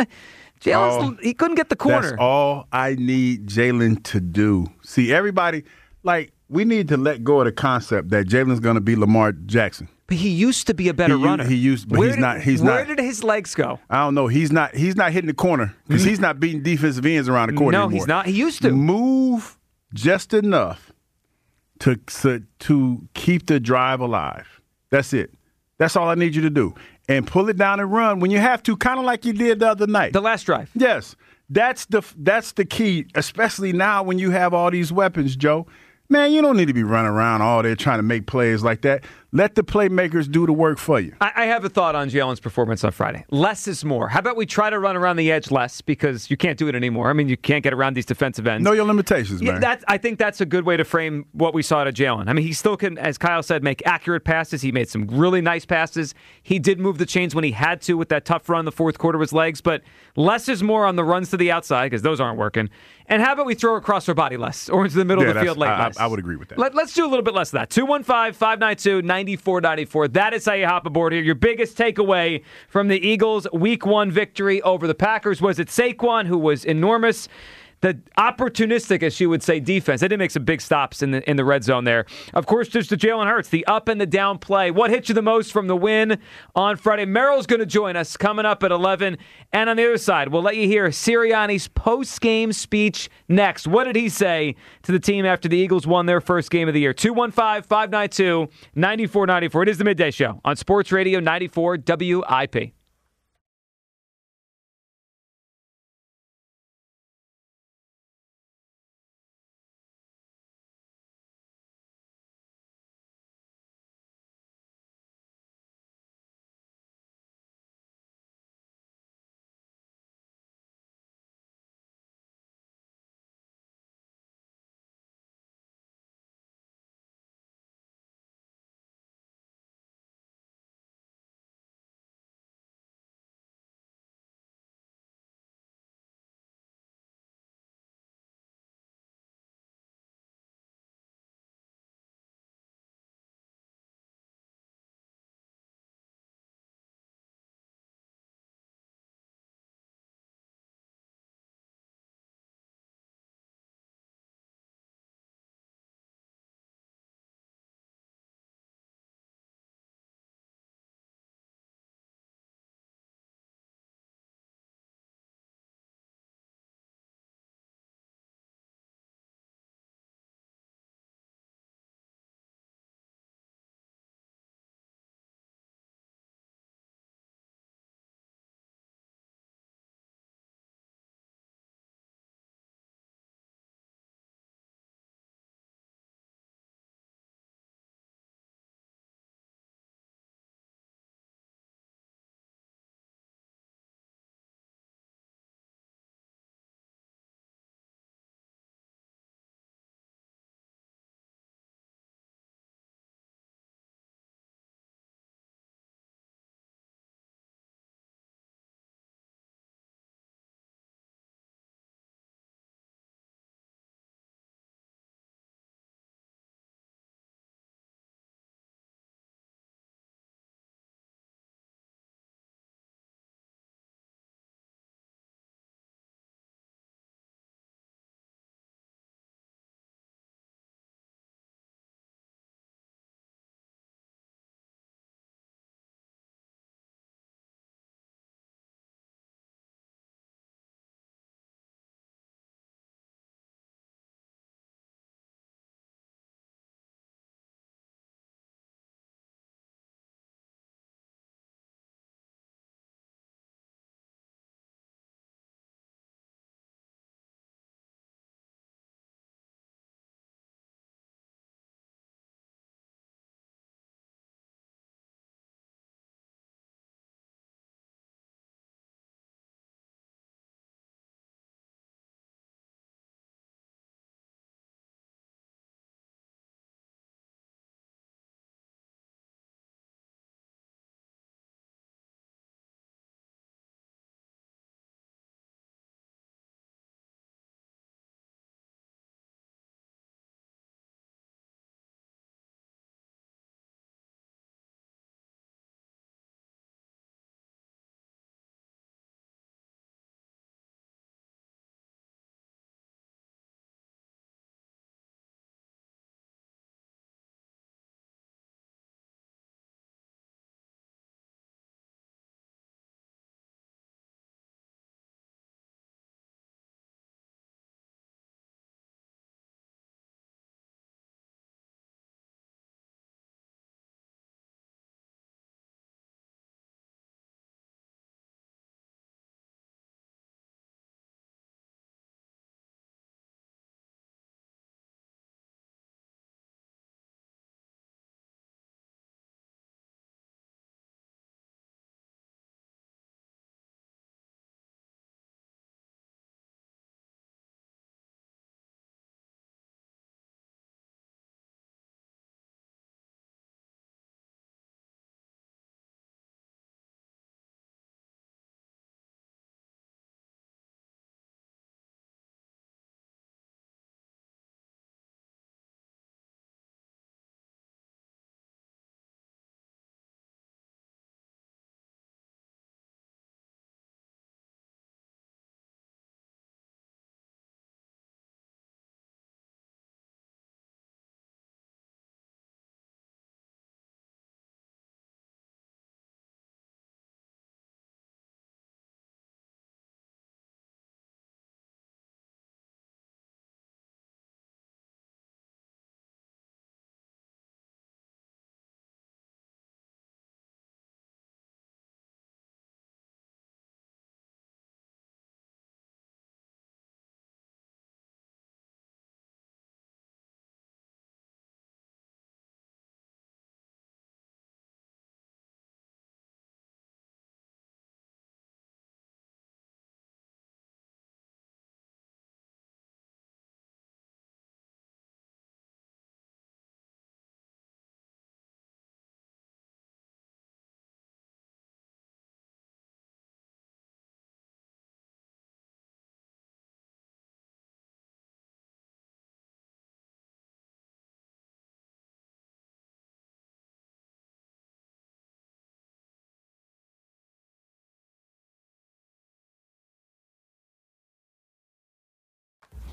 He couldn't get the corner. That's all I need Jalen to do. See, everybody, we need to let go of the concept that Jalen's going to be Lamar Jackson. But he used to be a better runner. He's not. Where did his legs go? I don't know. He's not hitting the corner because he's not beating defensive ends around the corner anymore. No, he's not. He used to. Move just enough to keep the drive alive. That's it. That's all I need you to do. And pull it down and run when you have to, kind of like you did the other night. The last drive. Yes. That's the key, especially now when you have all these weapons, Joe. Man, you don't need to be running around all day trying to make plays like that. Let the playmakers do the work for you. I have a thought on Jalen's performance on Friday. Less is more. How about we try to run around the edge less because you can't do it anymore. I mean, you can't get around these defensive ends. Know your limitations, man. I think that's a good way to frame what we saw to Jalen. I mean, he still can, as Kyle said, make accurate passes. He made some really nice passes. He did move the chains when he had to with that tough run in the fourth quarter with his legs, but less is more on the runs to the outside because those aren't working. And how about we throw across our body less or into the middle of the field late less? I would agree with that. Let's do a little bit less of that. 215-592-9494. That is how you hop aboard here. Your biggest takeaway from the Eagles' Week 1 victory over the Packers. Was it Saquon, who was enormous? The opportunistic, as you would say, defense. They did make some big stops in the red zone there. Of course, just to Jalen Hurts, the up and the down play. What hit you the most from the win on Friday? Merrill's going to join us coming up at 11. And on the other side, we'll let you hear Sirianni's post-game speech next. What did he say to the team after the Eagles won their first game of the year? 215-592-9494. It is the Midday Show on Sports Radio 94 WIP.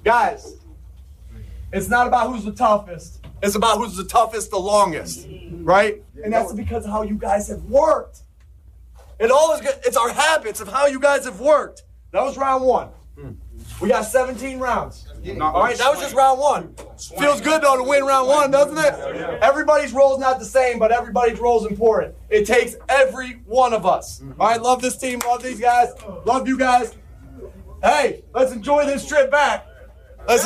Guys, it's not about who's the toughest. It's about who's the toughest the longest, right? And that's because of how you guys have worked. It's our habits of how you guys have worked. That was round 1. We got 17 rounds. All right, that was just round 1. Feels good, though, to win round 1, doesn't it? Everybody's role's not the same, but everybody's role's important. It takes every one of us. All right, love this team, love these guys, love you guys. Hey, let's enjoy this trip back. We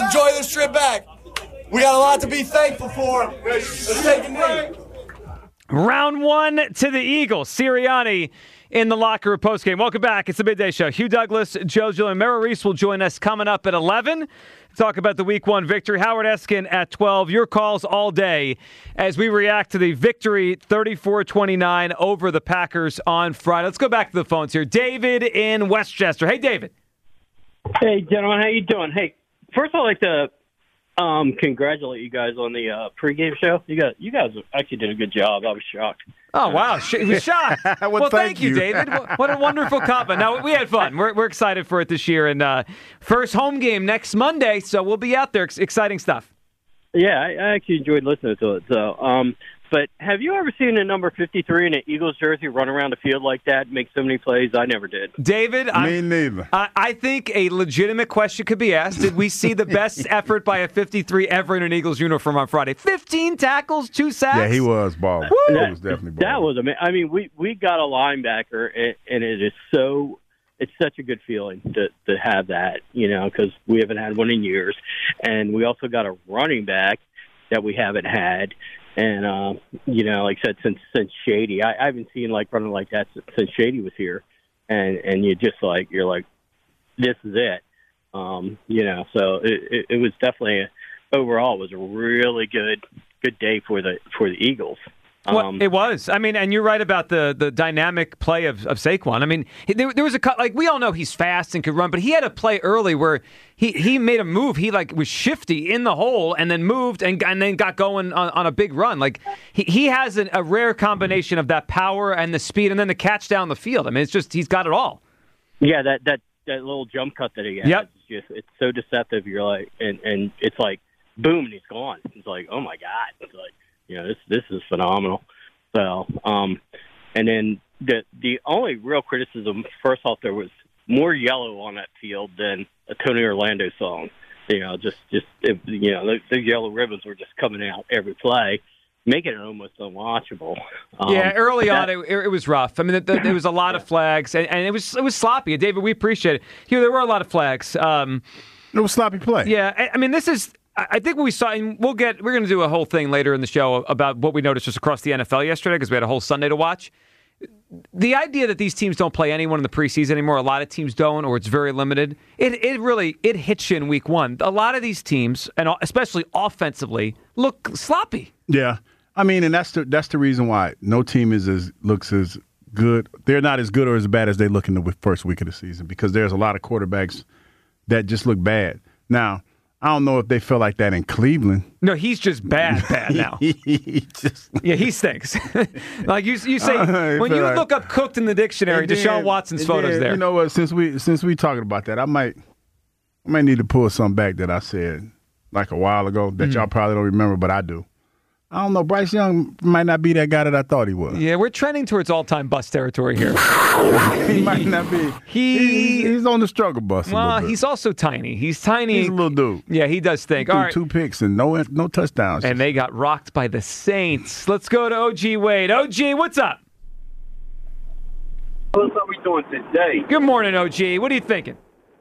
got a lot to be thankful for. Let's take a knee. Round 1 to the Eagles. Sirianni in the locker room postgame. Welcome back. It's the Midday Show. Hugh Douglas, Joe Gill, and Merrill Reese will join us coming up at 11 to talk about the Week 1 victory. Howard Eskin at 12. Your calls all day as we react to the victory 34-29 over the Packers on Friday. Let's go back to the phones here. David in Westchester. Hey, David. Hey, gentlemen. How you doing? Hey, first I'd like to congratulate you guys on the pregame show. You guys actually did a good job. I was shocked. Oh, wow. He was shocked. Well, thank you, David. What a wonderful compliment. Now, we had fun. We're excited for it this year. And first home game next Monday, so we'll be out there. Exciting stuff. Yeah, I actually enjoyed listening to it. So, but have you ever seen a number 53 in an Eagles jersey run around the field like that, make so many plays? I never did. David, me neither. I think a legitimate question could be asked. Did we see the best effort by a 53 ever in an Eagles uniform on Friday? 15 tackles, 2 sacks? Yeah, he was balling. He was definitely balling. That was amazing. I mean, we got a linebacker, and it is so – it's such a good feeling to have that, because we haven't had one in years. And we also got a running back that we haven't had. And, like I said, since Shady, I haven't seen running like that since Shady was here. And you're like, this is it. So it was definitely, overall, it was a really good day for the Eagles. Well, it was. I mean, and you're right about the dynamic play of Saquon. I mean, there was a cut. We all know he's fast and could run, but he had a play early where he made a move. He was shifty in the hole and then moved and then got going on a big run. He has a rare combination of that power and the speed and then the catch down the field. I mean, it's just he's got it all. Yeah, that little jump cut that he has. Yep. It's so deceptive. You're like, and it's like, boom, and he's gone. It's like, oh my God. It's like, this is phenomenal. So, and then the only real criticism, first off, there was more yellow on that field than a Tony Orlando song. Those yellow ribbons were just coming out every play, making it almost unwatchable. Early on, it was rough. I mean, there was a lot of flags, and it was sloppy. David, we appreciate it. There were a lot of flags. It was sloppy play. Yeah, I mean, this is. I think what we saw, and we're going to do a whole thing later in the show about what we noticed just across the NFL yesterday because we had a whole Sunday to watch. The idea that these teams don't play anyone in the preseason anymore, a lot of teams don't, or it's very limited, it really hits you in week 1. A lot of these teams, and especially offensively, look sloppy. Yeah. I mean, and that's the reason why no team looks as good. They're not as good or as bad as they look in the first week of the season because there's a lot of quarterbacks that just look bad. Now, I don't know if they feel like that in Cleveland. No, he's just bad now. He stinks. You say when you look up "cooked" in the dictionary, Deshaun Watson's photos there. You know what? Since we talking about that, I might need to pull something back that I said a while ago that y'all probably don't remember, but I do. I don't know. Bryce Young might not be that guy that I thought he was. Yeah, we're trending towards all-time bust territory here. He might not be. He's on the struggle bus a little bit. He's also tiny. He's tiny. He's a little dude. Yeah, he does think. All right. 2 picks and no touchdowns. And they got rocked by the Saints. Let's go to O.G. Wade. O.G., what's up? What are we doing today? Good morning, O.G. What are you thinking?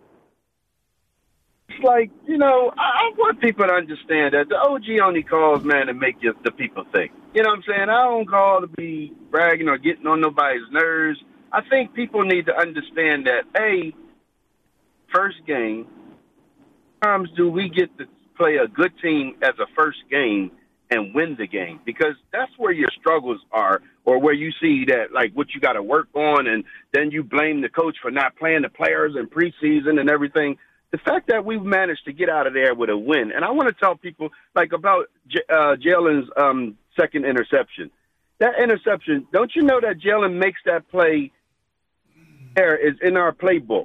Like, I want people to understand that the OG only calls, man, to make the people think. You know what I'm saying? I don't call to be bragging or getting on nobody's nerves. I think people need to understand that, first game, times do we get to play a good team as a first game and win the game? Because that's where your struggles are, or where you see that, what you got to work on, and then you blame the coach for not playing the players in preseason and everything. The fact that we've managed to get out of there with a win, and I want to tell people about Jalen's second interception. That interception, don't you know that Jalen makes that play there is in our playbook?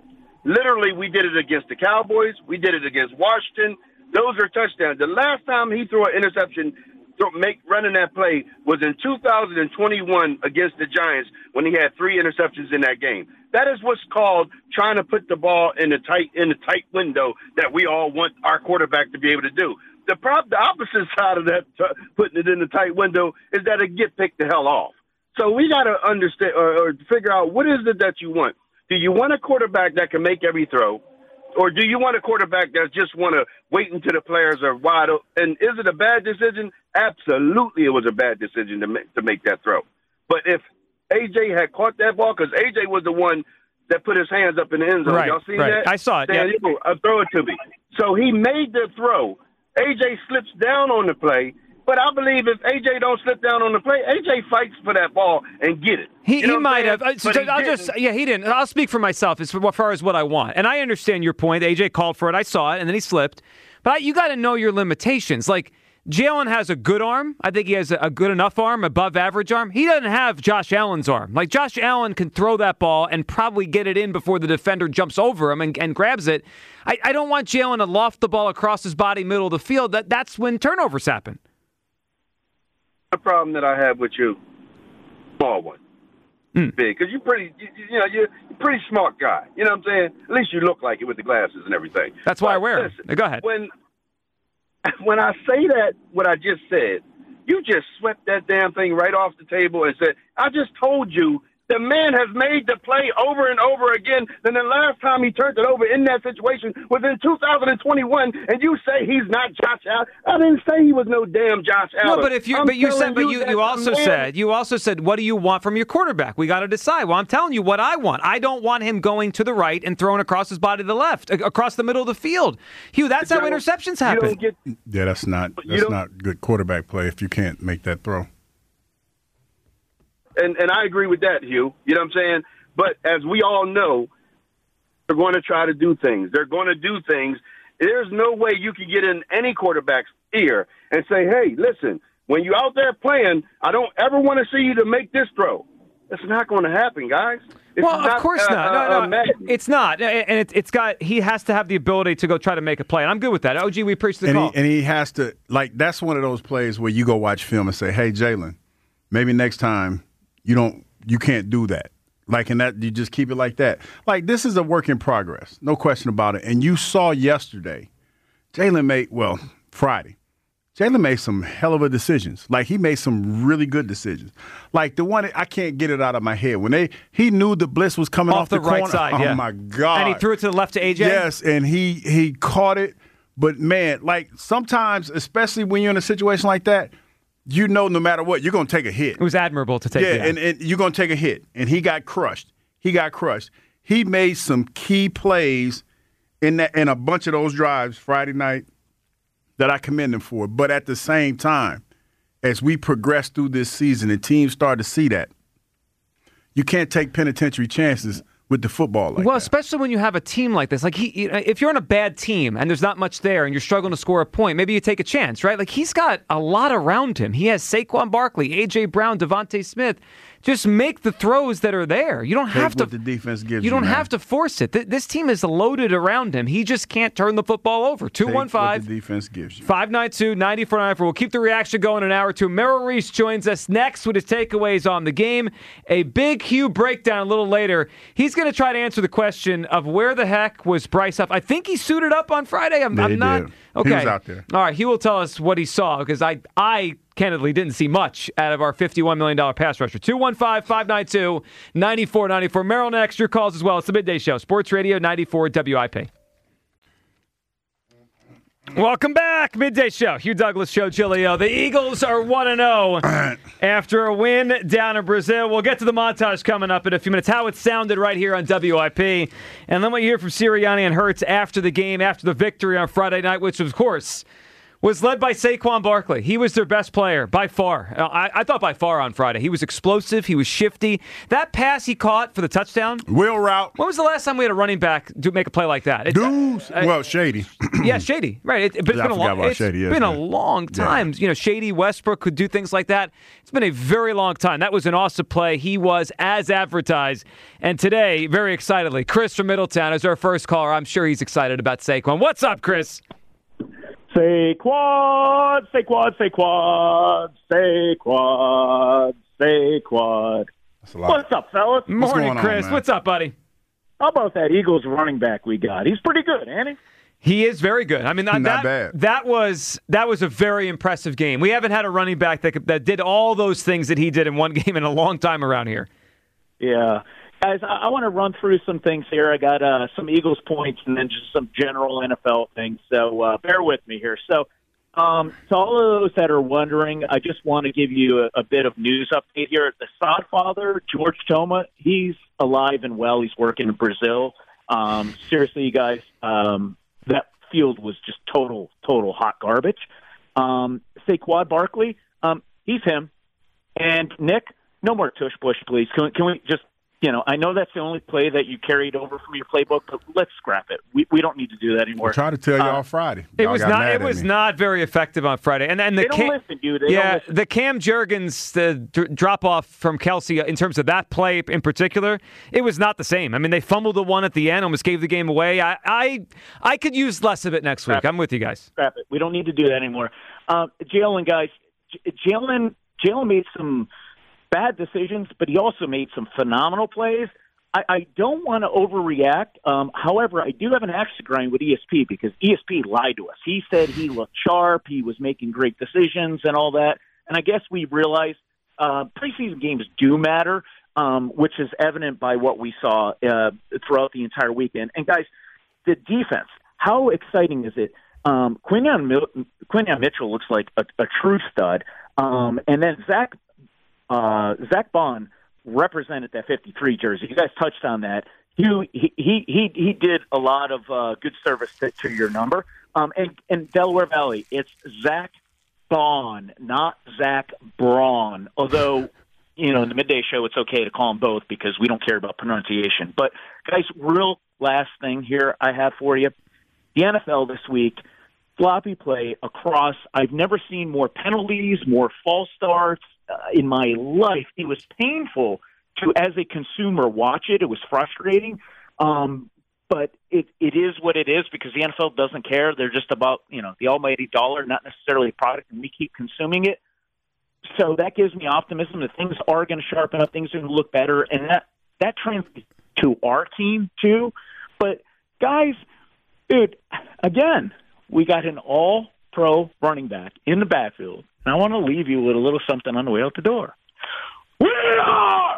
Literally, we did it against the Cowboys. We did it against Washington. Those are touchdowns. The last time he threw an interception running that play was in 2021 against the Giants when he had 3 interceptions in that game. That is what's called trying to put the ball in the tight window that we all want our quarterback to be able to do. The opposite side of that, putting it in the tight window, is that it get picked the hell off. So we got to understand or figure out what is it that you want. Do you want a quarterback that can make every throw? Or do you want a quarterback that just want to wait until the players are wide open? And is it a bad decision? Absolutely, it was a bad decision to make that throw. But if A.J. had caught that ball, because A.J. was the one that put his hands up in the end zone. Right, Y'all seen right. that? I saw it. Yeah. Throw it to me. So he made the throw. A.J. slips down on the play. But I believe if A.J. don't slip down on the play, A.J. fights for that ball and get it. He might have. He didn't. I'll speak for myself as far as what I want. And I understand your point. A.J. called for it. I saw it, and then he slipped. But you got to know your limitations. Like, Jalen has a good arm. I think he has a good enough arm, above average arm. He doesn't have Josh Allen's arm. Like, Josh Allen can throw that ball and probably get it in before the defender jumps over him and grabs it. I don't want Jalen to loft the ball across his body, middle of the field. That's when turnovers happen. The problem that I have with you, small one, big, because you're pretty smart guy. You know what I'm saying? At least you look like it with the glasses and everything. That's why I wear them. Go ahead. When I say that, what I just said, you just swept that damn thing right off the table and said, I just told you the man has made the play over and over again. Then the last time he turned it over in that situation was in 2021, and you say he's not Josh Allen. I didn't say he was no damn Josh Allen. No, you also said, what do you want from your quarterback? We got to decide. Well, I'm telling you what I want. I don't want him going to the right and throwing across his body to the left, across the middle of the field. Hugh, that's how interceptions happen. That's not good quarterback play if you can't make that throw. And I agree with that, Hugh. You know what I'm saying? But as we all know, they're going to try to do things. They're going to do things. There's no way you can get in any quarterback's ear and say, hey, listen, when you're out there playing, I don't ever want to see you to make this throw. It's not going to happen, guys. Of course not. No, it's not. And he has to have the ability to go try to make a play. And I'm good with that. OG, we appreciate the call. And he has to, that's one of those plays where you go watch film and say, hey, Jalen, maybe next time, you can't do that. And that you just keep it like that. This is a work in progress, no question about it. And you saw yesterday, Friday, Jalen made some hell of a decisions. He made some really good decisions. The one, I can't get it out of my head. When he knew the blitz was coming off the right corner. side, yeah. Oh my God. And he threw it to the left to AJ? Yes, and he caught it. But man, sometimes, especially when you're in a situation like that, no matter what, you're going to take a hit. It was admirable to take a hit. And you're going to take a hit. And he got crushed. He made some key plays in a bunch of those drives Friday night that I commend him for. But at the same time, as we progress through this season and teams start to see that, you can't take penitentiary chances with the football that. Especially when you have a team like this. If you're on a bad team and there's not much there and you're struggling to score a point, maybe you take a chance, right? He's got a lot around him. He has Saquon Barkley, A.J. Brown, Devontae Smith. Just make the throws that are there. You don't have to. What the defense gives you don't have to force it. This team is loaded around him. He just can't turn the football over. 215. The defense gives you. 592-9494. We'll keep the reaction going in an hour or two. Merrill Reese joins us next with his takeaways on the game. A big Hugh breakdown a little later. He's going to try to answer the question of where the heck was Bryce Huff. I think he suited up on Friday. I'm not. Did. Okay. He was out there. All right. He will tell us what he saw because I candidly didn't see much out of our $51 million pass rusher. 215-592-9494. Merrill next. Your calls as well. It's the Midday Show. Sports Radio 94 WIP. Welcome back. Midday Show. Hugh Douglas, Joe Giglio. The Eagles are 1-0 after a win down in Brazil. We'll get to the montage coming up in a few minutes. How it sounded right here on WIP. And then we'll hear from Sirianni and Hurts after the game, after the victory on Friday night, which, of course, was led by Saquon Barkley. He was their best player by far. I thought by far on Friday. He was explosive. He was shifty. That pass he caught for the touchdown. Wheel route. When was the last time we had a running back make a play like that? Shady. Yeah, Shady. Right. But it's been a long time. Yeah. Shady, Westbrook could do things like that. It's been a very long time. That was an awesome play. He was as advertised. And today, very excitedly, Chris from Middletown is our first caller. I'm sure he's excited about Saquon. What's up, Chris? Saquon. What's up, fellas? Morning, Chris. What's up, buddy? How about that Eagles running back we got? He's pretty good, ain't he? He is very good. I mean, not bad. That was a very impressive game. We haven't had a running back that did all those things that he did in one game in a long time around here. Yeah. Guys, I want to run through some things here. I got some Eagles points and then just some general NFL things. So bear with me here. So to all of those that are wondering, I just want to give you a bit of news update here. The sod father, George Toma, he's alive and well. He's working in Brazil. Seriously, you guys, that field was just total hot garbage. Saquon Barkley, he's him. And Nick, no more tush push, please. Can we just... I know that's the only play that you carried over from your playbook, but let's scrap it. We don't need to do that anymore. I tried to tell y'all Friday. It was not very effective on Friday. And they don't listen, dude. They don't listen. The Cam Jurgens drop off from Kelsey in terms of that play in particular, it was not the same. I mean, they fumbled the one at the end, almost gave the game away. I could use less of it next week. I'm with you guys. Scrap it. We don't need to do that anymore. Jalen, guys, Jalen made some bad decisions, but he also made some phenomenal plays. I don't want to overreact. However, I do have an axe to grind with ESP because ESP lied to us. He said he looked sharp, he was making great decisions and all that. And I guess we realized preseason games do matter, which is evident by what we saw throughout the entire weekend. And guys, the defense, how exciting is it? Quinyon Mitchell looks like a true stud. And then Zach Bond represented that 53 jersey. You guys touched on that. He did a lot of good service to your number. And Delaware Valley, it's Zach Bond, not Zach Braun. Although, in the midday show, it's okay to call them both because we don't care about pronunciation. But guys, real last thing here I have for you. The NFL this week, sloppy play across. I've never seen more penalties, more false starts in my life. It was painful to, as a consumer, watch it. It was frustrating. But it is what it is because the NFL doesn't care. They're just about, the almighty dollar, not necessarily a product, and we keep consuming it. So that gives me optimism that things are going to sharpen up, things are going to look better, and that translates to our team too. But guys, dude, again, we got an all-pro running back in the backfield, and I want to leave you with a little something on the way out the door. We are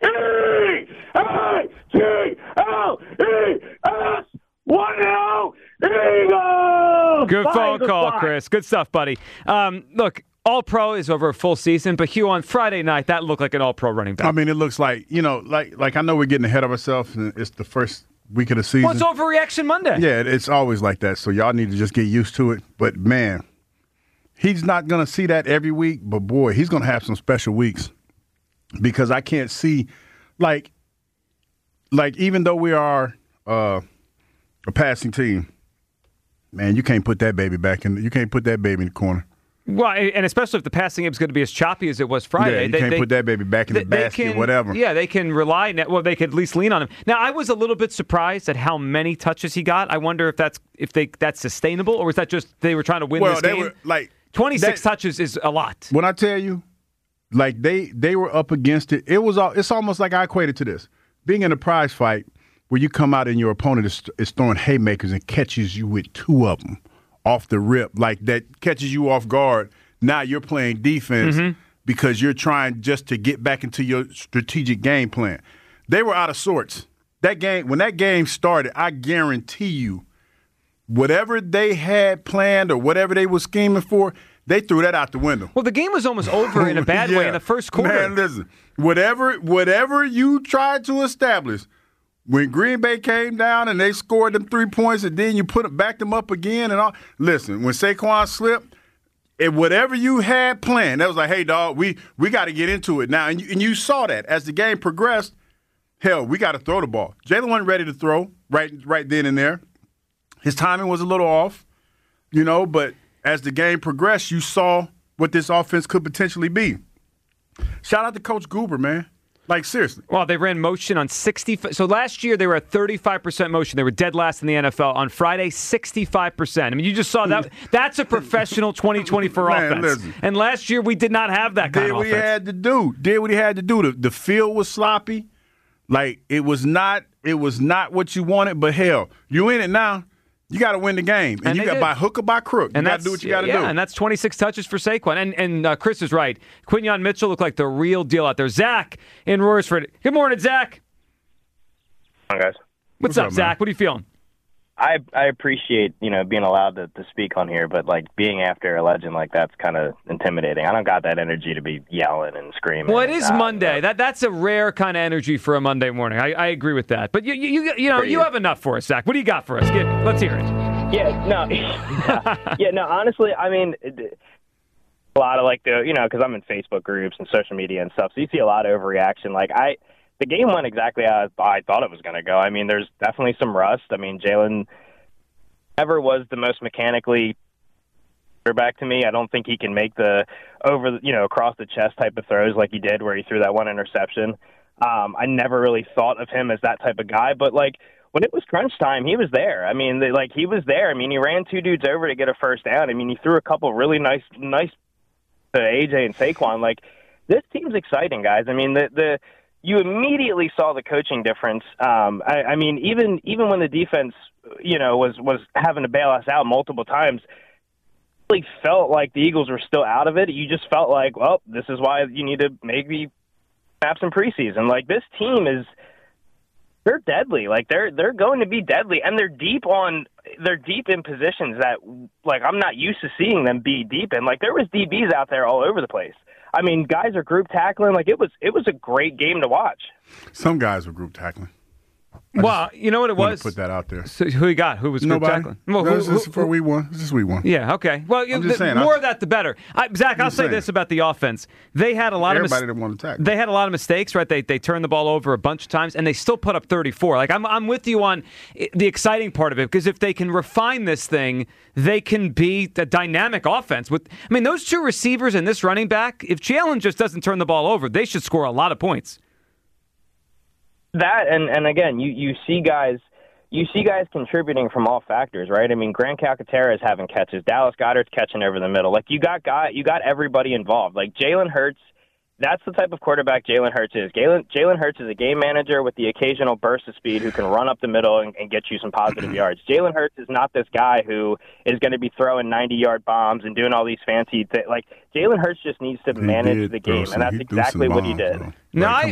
E-A-G-L-E-S 1-0 Eagles! Good phone call, Chris. Good stuff, buddy. Look, All-Pro is over a full season, but Hugh, on Friday night, that looked like an All-Pro running back. I mean, it looks like, like I know we're getting ahead of ourselves, and it's the first week of the season. Well, it's Overreaction Monday. Yeah, it's always like that, so y'all need to just get used to it. But, man, he's not going to see that every week, but, boy, he's going to have some special weeks because I can't see, like even though we are a passing team, man, you can't put that baby you can't put that baby in the corner. Well, and especially if the passing game is going to be as choppy as it was Friday. Yeah, you can't put that baby back in the basket, whatever. Yeah, they can rely. Well, they could at least lean on him. Now, I was a little bit surprised at how many touches he got. I wonder if that's sustainable, or is that just they were trying to win this game? 26 touches is a lot. When I tell you, like they were up against it. It's almost like I equated to this: being in a prize fight where you come out and your opponent is throwing haymakers and catches you with two of them off the rip, like that catches you off guard. Now you're playing defense because you're trying just to get back into your strategic game plan. They were out of sorts. When that game started, I guarantee you, whatever they had planned or whatever they were scheming for, they threw that out the window. Well, the game was almost over in a bad way in the first quarter. Man, listen, whatever you tried to establish When Green Bay came down and they scored them 3 points and then you backed them up again and all. Listen, when Saquon slipped, whatever you had planned, that was like, hey, dog, we got to get into it now. And you saw that as the game progressed. Hell, we got to throw the ball. Jalen wasn't ready to throw right then and there. His timing was a little off, but as the game progressed, you saw what this offense could potentially be. Shout out to Coach Goober, man. Like, seriously. Well, they ran motion on 60. So last year they were at 35% motion. They were dead last in the NFL. On Friday, 65%. I mean, you just saw that. That's a professional 2024 offense. Listen. And last year we did not have that kind of offense. Did what he had to do. The field was sloppy. Like, it was not what you wanted. But, hell, you in it now. You got to win the game. And you got by hook or by crook. You got to do what you got to do. Yeah, and that's 26 touches for Saquon. And Chris is right. Quinyon Mitchell looked like the real deal out there. Zach in Royersford. Good morning, Zach. Hi, guys. What's up, Zach? What are you feeling? I appreciate, being allowed to speak on here, but, being after a legend like that's kind of intimidating. I don't got that energy to be yelling and screaming. Well, it is Monday. That's a rare kind of energy for a Monday morning. I agree with that. But, you have enough for us, Zach. What do you got for us? Let's hear it. Honestly, I mean, a lot of, because I'm in Facebook groups and social media and stuff, so you see a lot of overreaction. The game went exactly how I thought it was going to go. I mean, there's definitely some rust. I mean, Jalen never was the most mechanically quarterback to me. I don't think he can make the across the chest type of throws like he did where he threw that one interception. I never really thought of him as that type of guy, but when it was crunch time, he was there. I mean, he was there. I mean, he ran two dudes over to get a first down. I mean, he threw a couple really nice to AJ and Saquon. This team's exciting, guys. I mean, you immediately saw the coaching difference. I mean, even when the defense, was having to bail us out multiple times, it really felt like the Eagles were still out of it. You just felt like, well, this is why you need to maybe have some preseason. This team they're deadly. They're going to be deadly, and they're deep in positions that I'm not used to seeing them be deep in. There was DBs out there all over the place. I mean, guys are group tackling. It was a great game to watch. Some guys were group tackling. Well, you know what it was? Put that out there. So who you got? Who was group tackling? Well, this is for week one. This is week one. Yeah, okay. Well, more of that, the better. Zach, I'll say this about the offense. They had a lot Everybody didn't want to tackle. They had a lot of mistakes, right? They turned the ball over a bunch of times, and they still put up 34. I'm with you on the exciting part of it, because if they can refine this thing, they can be a dynamic offense. Those two receivers and this running back, if Jalen just doesn't turn the ball over, they should score a lot of points. That and again, you see guys contributing from all factors, right? I mean, Grant Calcaterra is having catches, Dallas Goedert's catching over the middle. You got everybody involved. Jalen Hurts, that's the type of quarterback Jalen Hurts is. Jalen Hurts is a game manager with the occasional burst of speed who can run up the middle and get you some positive yards. Jalen Hurts is not this guy who is going to be throwing 90-yard bombs and doing all these fancy things. Jalen Hurts just needs to manage the game, and that's exactly what he did. I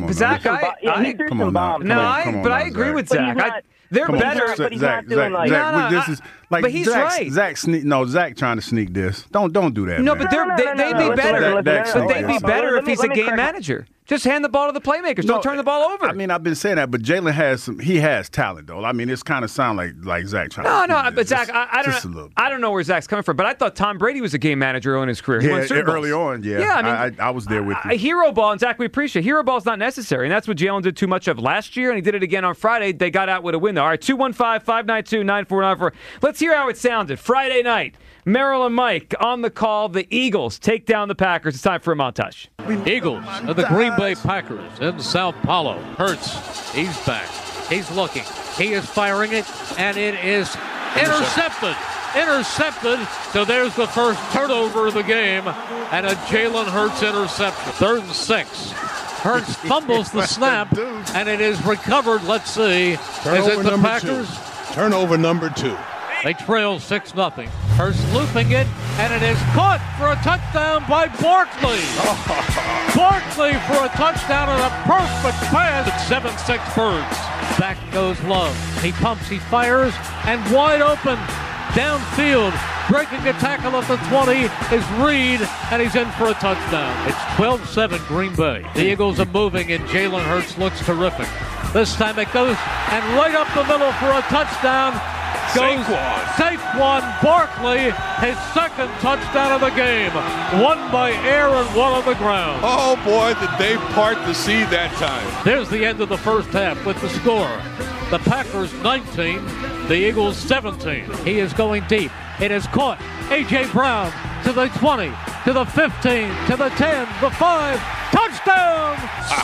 agree with Zach. They're better. But he's not doing but he's right. Zach trying to sneak this. Don't do that. No, man. but they'd be better. But they'd be better if he's a game manager. Just hand the ball to the playmakers. Don't turn the ball over. I mean, I've been saying that, but Jalen has talent, though. I mean, it's kind of sound like Zach trying to but Zach, I don't know where Zach's coming from, but I thought Tom Brady was a game manager early in his career. Early on, yeah. Yeah, I mean, I was there with you. Hero ball, and Zach, we appreciate it. Hero ball is not necessary, and that's what Jalen did too much of last year, and he did it again on Friday. They got out with a win, though. All right, 215-592-9494. Let's hear how it sounded Friday night. Merrill and Mike on the call. The Eagles take down the Packers. It's time for a montage. Eagles of the Green Bay Packers in Sao Paulo. Hurts, he's back. He's looking. He is firing it, and it is intercepted. So there's the first turnover of the game, and a Jalen Hurts interception. 3rd and 6. Hurts fumbles the snap, and it is recovered. Let's see. Is it the Packers? Turnover number 2. They trail 6-0. Hurts looping it, and it is caught for a touchdown by Barkley. Barkley for a touchdown and a perfect pass. 7-6 Birds. Back goes Love. He pumps, he fires, and wide open downfield. Breaking a tackle at the 20 is Reed, and he's in for a touchdown. It's 12-7 Green Bay. The Eagles are moving, and Jalen Hurts looks terrific. This time it goes and right up the middle for a touchdown. Goes Saquon Barkley, his second touchdown of the game. One by air and one on the ground. Oh, boy, did they part the sea that time. There's the end of the first half with the score. The Packers 19, the Eagles 17. He is going deep. It is caught. A.J. Brown to the 20, to the 15, to the 10, the 5. Touchdown!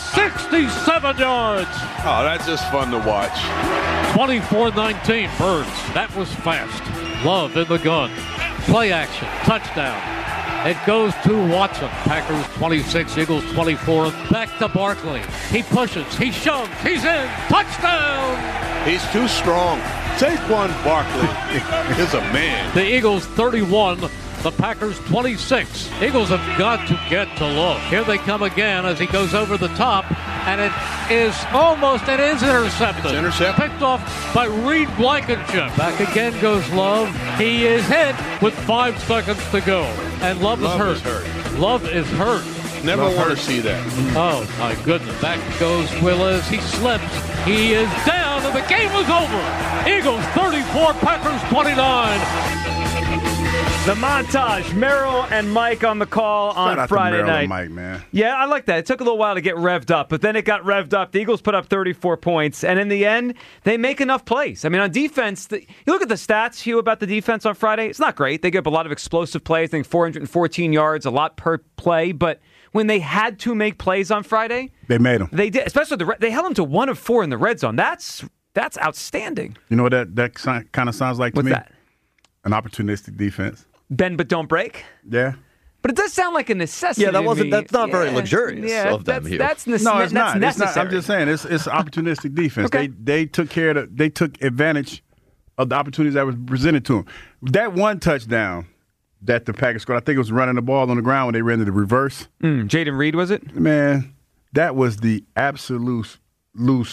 67 yards. Oh, that's just fun to watch. 24-19, Birds. That was fast. Love in the gun. Play action. Touchdown. It goes to Watson. Packers 26, Eagles 24. Back to Barkley. He pushes. He shoves. He's in. Touchdown! He's too strong. Saquon Barkley is a man. The Eagles 31, the Packers 26. Eagles have got to get to Love. Here they come again as he goes over the top, and it is intercepted. It's intercepted. Picked off by Reed Blankenship. Back again goes Love. He is hit with 5 seconds to go, and Love is hurt. Love is hurt. Never want to see that. Oh, my goodness. Back goes Willis. He slips. He is down, and the game is over. Eagles 34, Packers 29. The montage, Merrill and Mike on the call on Friday night. And Mike, man. Yeah, I like that. It took a little while to get revved up, but then it got revved up. The Eagles put up 34 points, and in the end, they make enough plays. I mean, on defense, you look at the stats, Hugh, about the defense on Friday. It's not great. They give up a lot of explosive plays. I think 414 yards, a lot per play, but when they had to make plays on Friday, they made them. They did, especially they held them to 1 of 4 in the red zone. That's outstanding. You know what that kind of sounds like to me? What's that? An opportunistic defense. Bend but don't break. Yeah. But it does sound like a necessity. Yeah, that's not very luxurious of them. That's no, it's not. Necessary. It's not. I'm just saying it's opportunistic defense. Okay. They took advantage of the opportunities that was presented to them. That one touchdown that the Packers scored, I think it was running the ball on the ground when they ran to the reverse. Jaden Reed, was it? Man, that was the absolute. We'll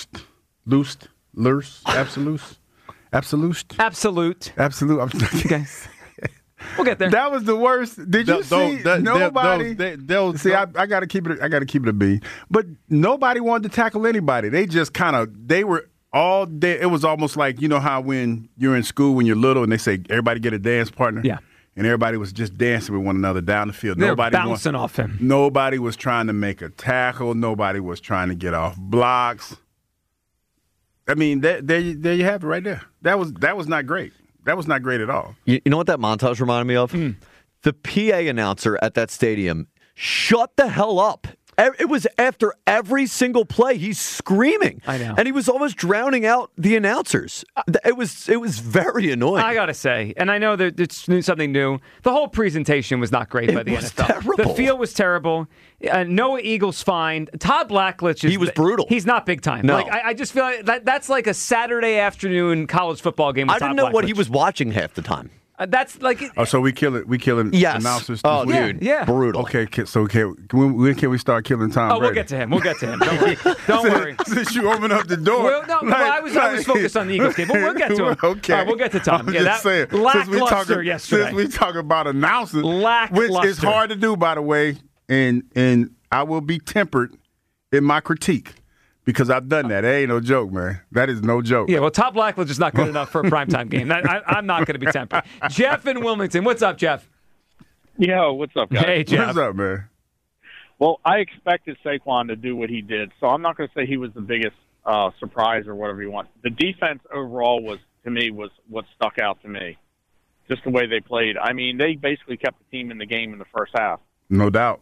get there. That was the worst. Did you see nobody? I got to keep it. I got to keep it a B. But nobody wanted to tackle anybody. They just they were all day. It was almost like, you know how when you're in school when you're little and they say everybody get a dance partner. Yeah. And everybody was just dancing with one another down the field. They're bouncing off him. Nobody was trying to make a tackle. Nobody was trying to get off blocks. I mean, there you have it right there. That was not great. That was not great at all. You know what that montage reminded me of? The PA announcer at that stadium, shut the hell up. It was after every single play. He's screaming. I know. And he was almost drowning out the announcers. It was very annoying. I got to say, and I know that it's something new, the whole presentation was not great by the NFL. Terrible. The field was terrible. Noah Eagle's fine. Todd Blackledge he was brutal. He's not big time. No. Like I just feel like that's like a Saturday afternoon college football game with I didn't Todd know what Blackledge. he was watching half the time. That's like so we killing yes. announcers. Oh, this week? dude, yeah. brutal. Okay, so when can we start killing Tom Brady? We'll get to him. Don't worry. Don't worry. Since you open up the door. I was focused on the Eagles game, but we'll get to him. Okay. All right, we'll get to Tom. I'm just saying. Lackluster yesterday. Since we talking about announcing, Lackluster. which is hard to do, by the way, and I will be tempered in my critique. Because I've done that. That ain't no joke, man. That is no joke. Yeah, well, Todd Blackledge is not good enough for a primetime game. I'm not going to be tempered. Jeff in Wilmington. What's up, Jeff? Yo, what's up, guys? Hey, Jeff. What's up, man? Well, I expected Saquon to do what he did, so I'm not going to say he was the biggest surprise or whatever you want. The defense overall was what stuck out to me, just the way they played. I mean, they basically kept the team in the game in the first half. No doubt.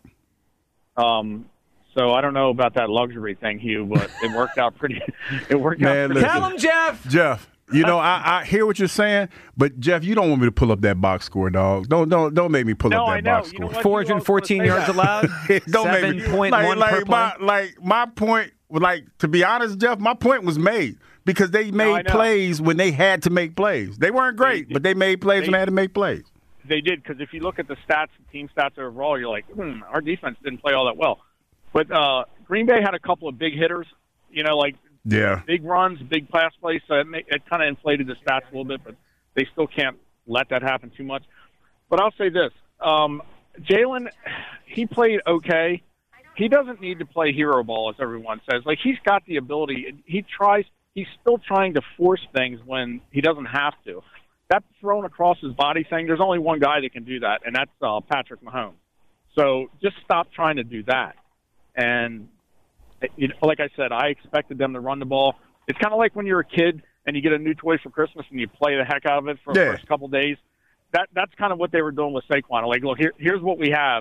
So I don't know about that luxury thing, Hugh, but it worked out pretty. It worked out. Pretty Tell him, Jeff. Jeff, you know I hear what you're saying, but Jeff, you don't want me to pull up that box score, dog. Don't make me pull up that box score. 414 yards allowed. Don't make me. 7.1 per play. My point. To be honest, Jeff, my point was made because they made plays when they had to make plays. They weren't great, but they made plays when they had to make plays. They did, because if you look at the stats, team stats overall, you're like, our defense didn't play all that well. But Green Bay had a couple of big hitters, big runs, big pass plays, so it kind of inflated the stats a little bit, but they still can't let that happen too much. But I'll say this. Jalen, he played okay. he doesn't need to play hero ball, as everyone says. Like, he's got the ability. He's still trying to force things when he doesn't have to. That thrown across his body thing, there's only one guy that can do that, and that's Patrick Mahomes. So just stop trying to do that. And, like I said, I expected them to run the ball. It's kind of like when you're a kid and you get a new toy for Christmas and you play the heck out of it for the first couple of days. That's kind of what they were doing with Saquon. Like, look, here's what we have.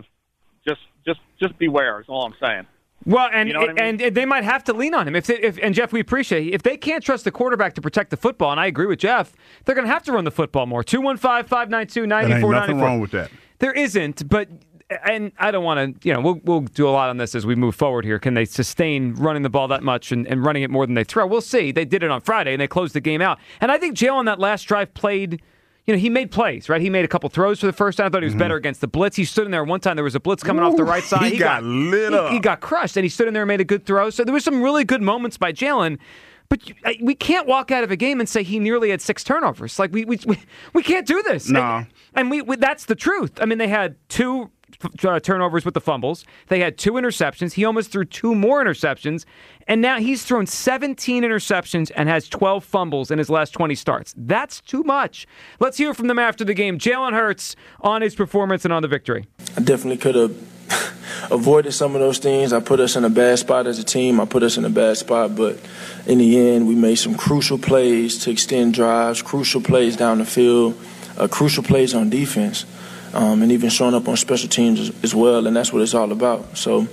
Just beware is all I'm saying. Well, and and they might have to lean on him. And Jeff, we appreciate it. If they can't trust the quarterback to protect the football, and I agree with Jeff, they're going to have to run the football more. 215-592-9494. Ain't nothing wrong with that. There isn't, but and I don't want to. We'll do a lot on this as we move forward here. Can they sustain running the ball that much and running it more than they throw? We'll see. They did it on Friday and they closed the game out. And I think Jalen that last drive played. He made plays, right? He made a couple throws for the first time. I thought he was better against the blitz. He stood in there one time. There was a blitz coming off the right side. He got lit up. He got crushed, and he stood in there and made a good throw. So there were some really good moments by Jalen. But we can't walk out of a game and say he nearly had 6 turnovers. Like, we can't do this. No. And we that's the truth. I mean, they had 2 turnovers with the fumbles. They had 2 interceptions. He almost threw 2 more interceptions. And now he's thrown 17 interceptions and has 12 fumbles in his last 20 starts. That's too much. Let's hear from them after the game. Jalen Hurts on his performance and on the victory. I definitely could have avoided some of those things. I put us in a bad spot as a team. I put us in a bad spot. But in the end, we made some crucial plays to extend drives, crucial plays down the field, crucial plays on defense. And even showing up on special teams as well, and that's what it's all about. So,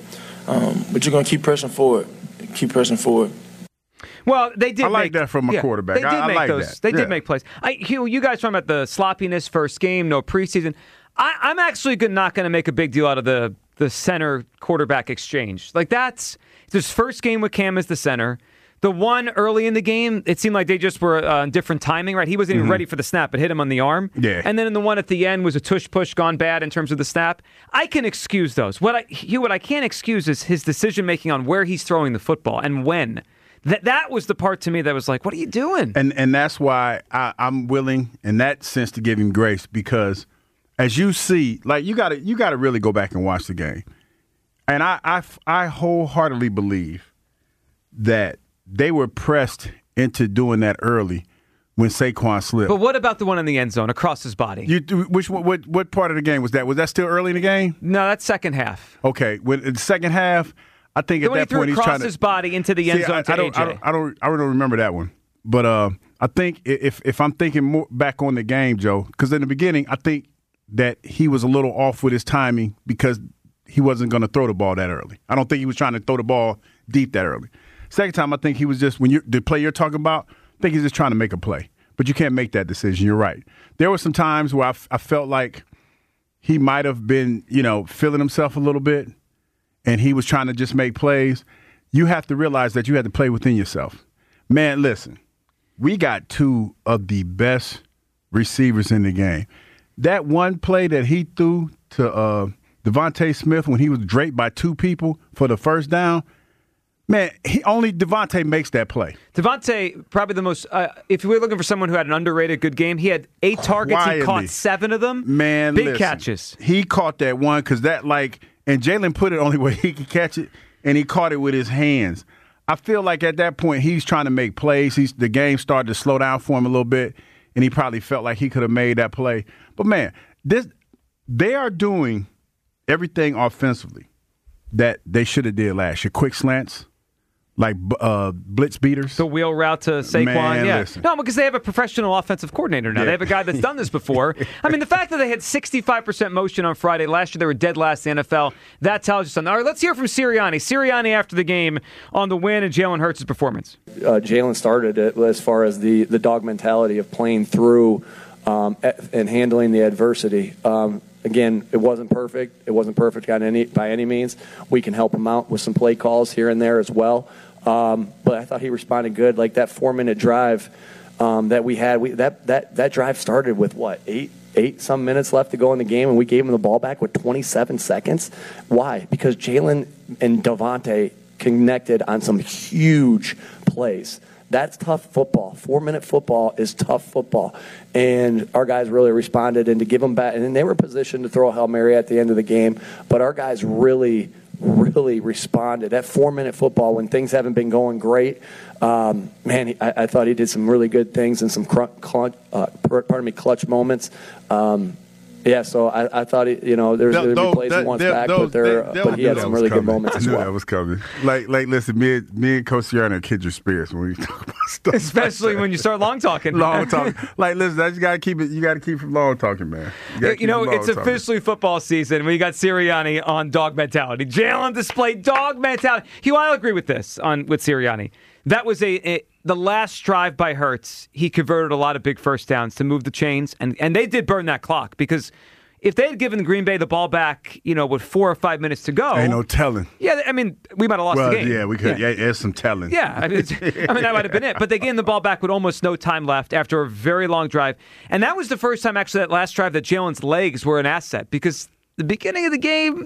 but you're going to keep pressing forward. Keep pressing forward. Well, they did. I like that from a quarterback. They did I make like those. that. They did make plays. Hugh, you guys talking about the sloppiness first game, no preseason. I'm actually not going to make a big deal out of the center quarterback exchange. Like, that's this first game with Cam as the center. The one early in the game, it seemed like they just were on different timing, right? He wasn't even ready for the snap. It hit him on the arm. Yeah. And then in the one at the end was a tush-push gone bad in terms of the snap. I can excuse those. What I can't excuse is his decision-making on where he's throwing the football and when. That was the part to me that was like, what are you doing? And that's why I'm willing, in that sense, to give him grace, because as you see, like, you got to really go back and watch the game. And I wholeheartedly believe that they were pressed into doing that early when Saquon slipped. But what about the one in the end zone across his body? What part of the game was that? Was that still early in the game? No, that's second half. Okay, in the second half, I think at that point he's trying to his body into the end zone to AJ. I don't remember that one, but I think if I'm thinking more back on the game, Joe, because in the beginning I think that he was a little off with his timing because he wasn't going to throw the ball that early. I don't think he was trying to throw the ball deep that early. Second time, I think he was just, the play you're talking about, I think he's just trying to make a play. But you can't make that decision. You're right. There were some times where I felt like he might have been, feeling himself a little bit, and he was trying to just make plays. You have to realize that you have to play within yourself. Man, listen, we got 2 of the best receivers in the game. That one play that he threw to Devontae Smith when he was draped by 2 people for the first down, man, only Devontae makes that play. Devontae, probably the most, if we're looking for someone who had an underrated good game, he had 8 targets. He caught 7 of them. Man, big catches. He caught that one because and Jalen put it only way he could catch it, and he caught it with his hands. I feel like at that point he's trying to make plays. The game started to slow down for him a little bit, and he probably felt like he could have made that play. But, man, they are doing everything offensively that they should have did last year. Quick slants. Like blitz beaters. The wheel route to Saquon. Man, yeah. Listen. No, because they have a professional offensive coordinator now. Yeah. They have a guy that's done this before. I mean, the fact that they had 65% motion on Friday. Last year they were dead last in the NFL. That tells you something. All right, let's hear from Sirianni. Sirianni after the game on the win and Jalen Hurts' performance. Jalen started it as far as the dog mentality of playing through and handling the adversity. Again, it wasn't perfect. It wasn't perfect by any means. We can help him out with some play calls here and there as well. But I thought he responded good. Like that 4-minute drive that we had, that drive started with what, eight some minutes left to go in the game, and we gave him the ball back with 27 seconds. Why? Because Jalen and Devontae connected on some huge plays. That's tough football. 4-minute football is tough football. And our guys really responded, and to give them back. And then they were positioned to throw a Hail Mary at the end of the game. But our guys really really responded. That 4-minute football when things haven't been going great, I thought he did some really good things and some clutch moments. So I thought there's plays he wants back, but he had some really good moments as well. I knew that was coming. Like listen, me and Coach Sirianni are kindred spirits when we talk about stuff. Especially when you start long talking. Long talking. Like listen, you got to keep it. You got to keep from long talking, man. It's officially football season. We got Sirianni on dog mentality. Jalen displayed dog mentality. Hugh, I'll agree with this with Sirianni. That was the last drive by Hurts. He converted a lot of big first downs to move the chains, and they did burn that clock because if they had given Green Bay the ball back, with 4 or 5 minutes to go, ain't no telling. Yeah, we might have lost the game. Yeah, we could. Yeah, there's some telling. Yeah, that might have been it. But they gave him the ball back with almost no time left after a very long drive, and that was the first time actually that last drive that Jalen's legs were an asset because the beginning of the game.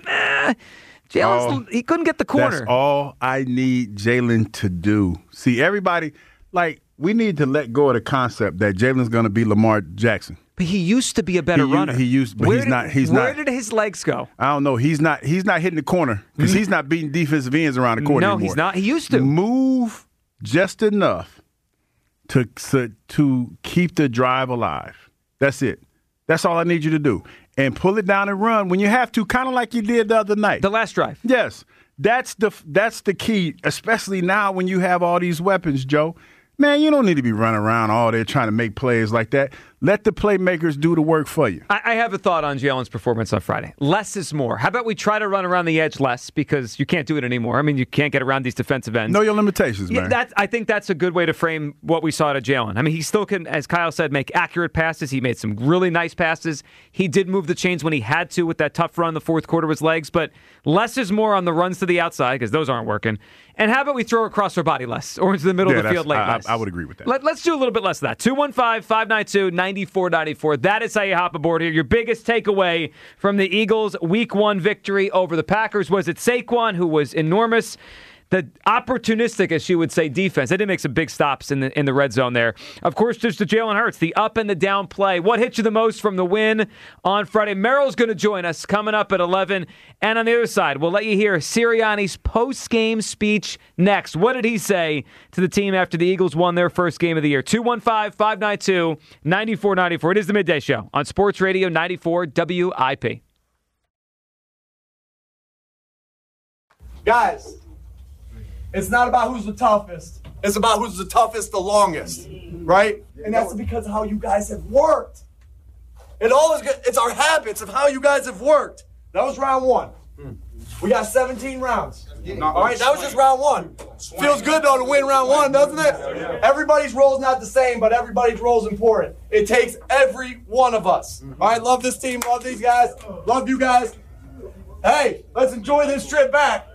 Jalen, he couldn't get the corner. That's all I need Jalen to do. See, everybody, we need to let go of the concept that Jalen's going to be Lamar Jackson. But he used to be a better runner. He's not. Where did his legs go? I don't know. He's not hitting the corner because he's not beating defensive ends around the corner anymore. No, he's not. He used to. Move just enough to keep the drive alive. That's it. That's all I need you to do. And pull it down and run when you have to, kind of like you did the other night. The last drive. Yes. That's the key, especially now when you have all these weapons, Joe. Man, you don't need to be running around all day trying to make plays like that. Let the playmakers do the work for you. I have a thought on Jalen's performance on Friday. Less is more. How about we try to run around the edge less because you can't do it anymore. I mean, you can't get around these defensive ends. Know your limitations, man. I think that's a good way to frame what we saw out of Jalen. I mean, he still can, as Kyle said, make accurate passes. He made some really nice passes. He did move the chains when he had to with that tough run in the fourth quarter with his legs, but less is more on the runs to the outside because those aren't working. And how about we throw across our body less or into the middle of the field late less? I would agree with that. Let's do a little bit less of that. 215-592-9494. That is how you hop aboard here. Your biggest takeaway from the Eagles' Week 1 victory over the Packers. Was it Saquon, who was enormous? The opportunistic, as she would say, defense. They did make some big stops in the red zone there. Of course, there's the Jalen Hurts, the up and the down play. What hit you the most from the win on Friday? Merrill's going to join us coming up at 11. And on the other side, we'll let you hear Sirianni's post-game speech next. What did he say to the team after the Eagles won their first game of the year? 215-592-9494. It is the Midday Show on Sports Radio 94 WIP. Guys. It's not about who's the toughest. It's about who's the toughest the longest, right? And that's because of how you guys have worked. It's our habits of how you guys have worked. That was round 1. We got 17 rounds. All right, that was just round 1. Feels good, though, to win round 1, doesn't it? Everybody's role's not the same, but everybody's role's important. It takes every one of us. All right, love this team, love these guys, love you guys. Hey, let's enjoy this trip back.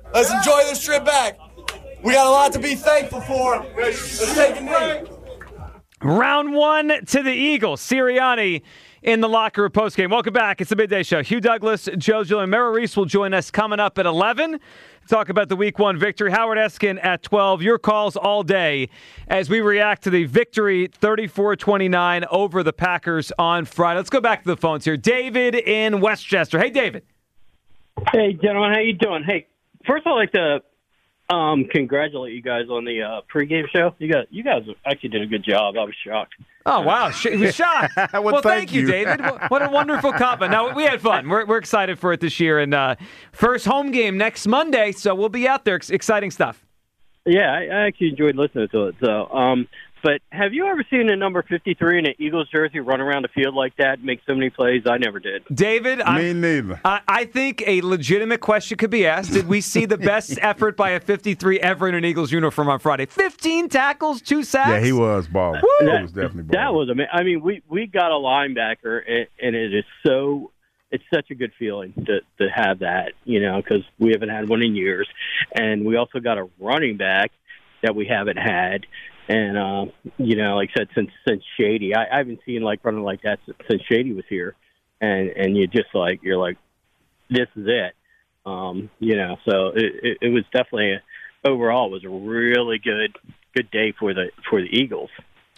We got a lot to be thankful for. Let's take a knee. Round 1 to the Eagles. Sirianni in the locker room postgame. Welcome back. It's the Midday Show. Hugh Douglas, Joe Gill, and Merrill Reese will join us coming up at 11 to talk about the Week 1 victory. Howard Eskin at 12. Your calls all day as we react to the victory 34-29 over the Packers on Friday. Let's go back to the phones here. David in Westchester. Hey, David. Hey, gentlemen. How you doing? Hey, first I'd like to congratulate you guys on the pregame show. You guys actually did a good job. I was shocked. Oh, wow. He was shocked. Well, thank you, David. What a wonderful compliment. Now, we had fun. We're excited for it this year. And first home game next Monday, so we'll be out there. Exciting stuff. Yeah, I actually enjoyed listening to it. So, but have you ever seen a number 53 in an Eagles jersey run around the field like that, make so many plays? I never did. David, me neither. I think a legitimate question could be asked. Did we see the best effort by a 53 ever in an Eagles uniform on Friday? 15 tackles, 2 sacks? Yeah, he was balling. He was definitely balling. That was amazing. I mean, we got a linebacker, and it is so – it's such a good feeling to have that, because we haven't had one in years. And we also got a running back that we haven't had. And, like I said, since Shady, I haven't seen running like that since Shady was here. And you're like, this is it. So it was definitely overall was a really good day for the Eagles.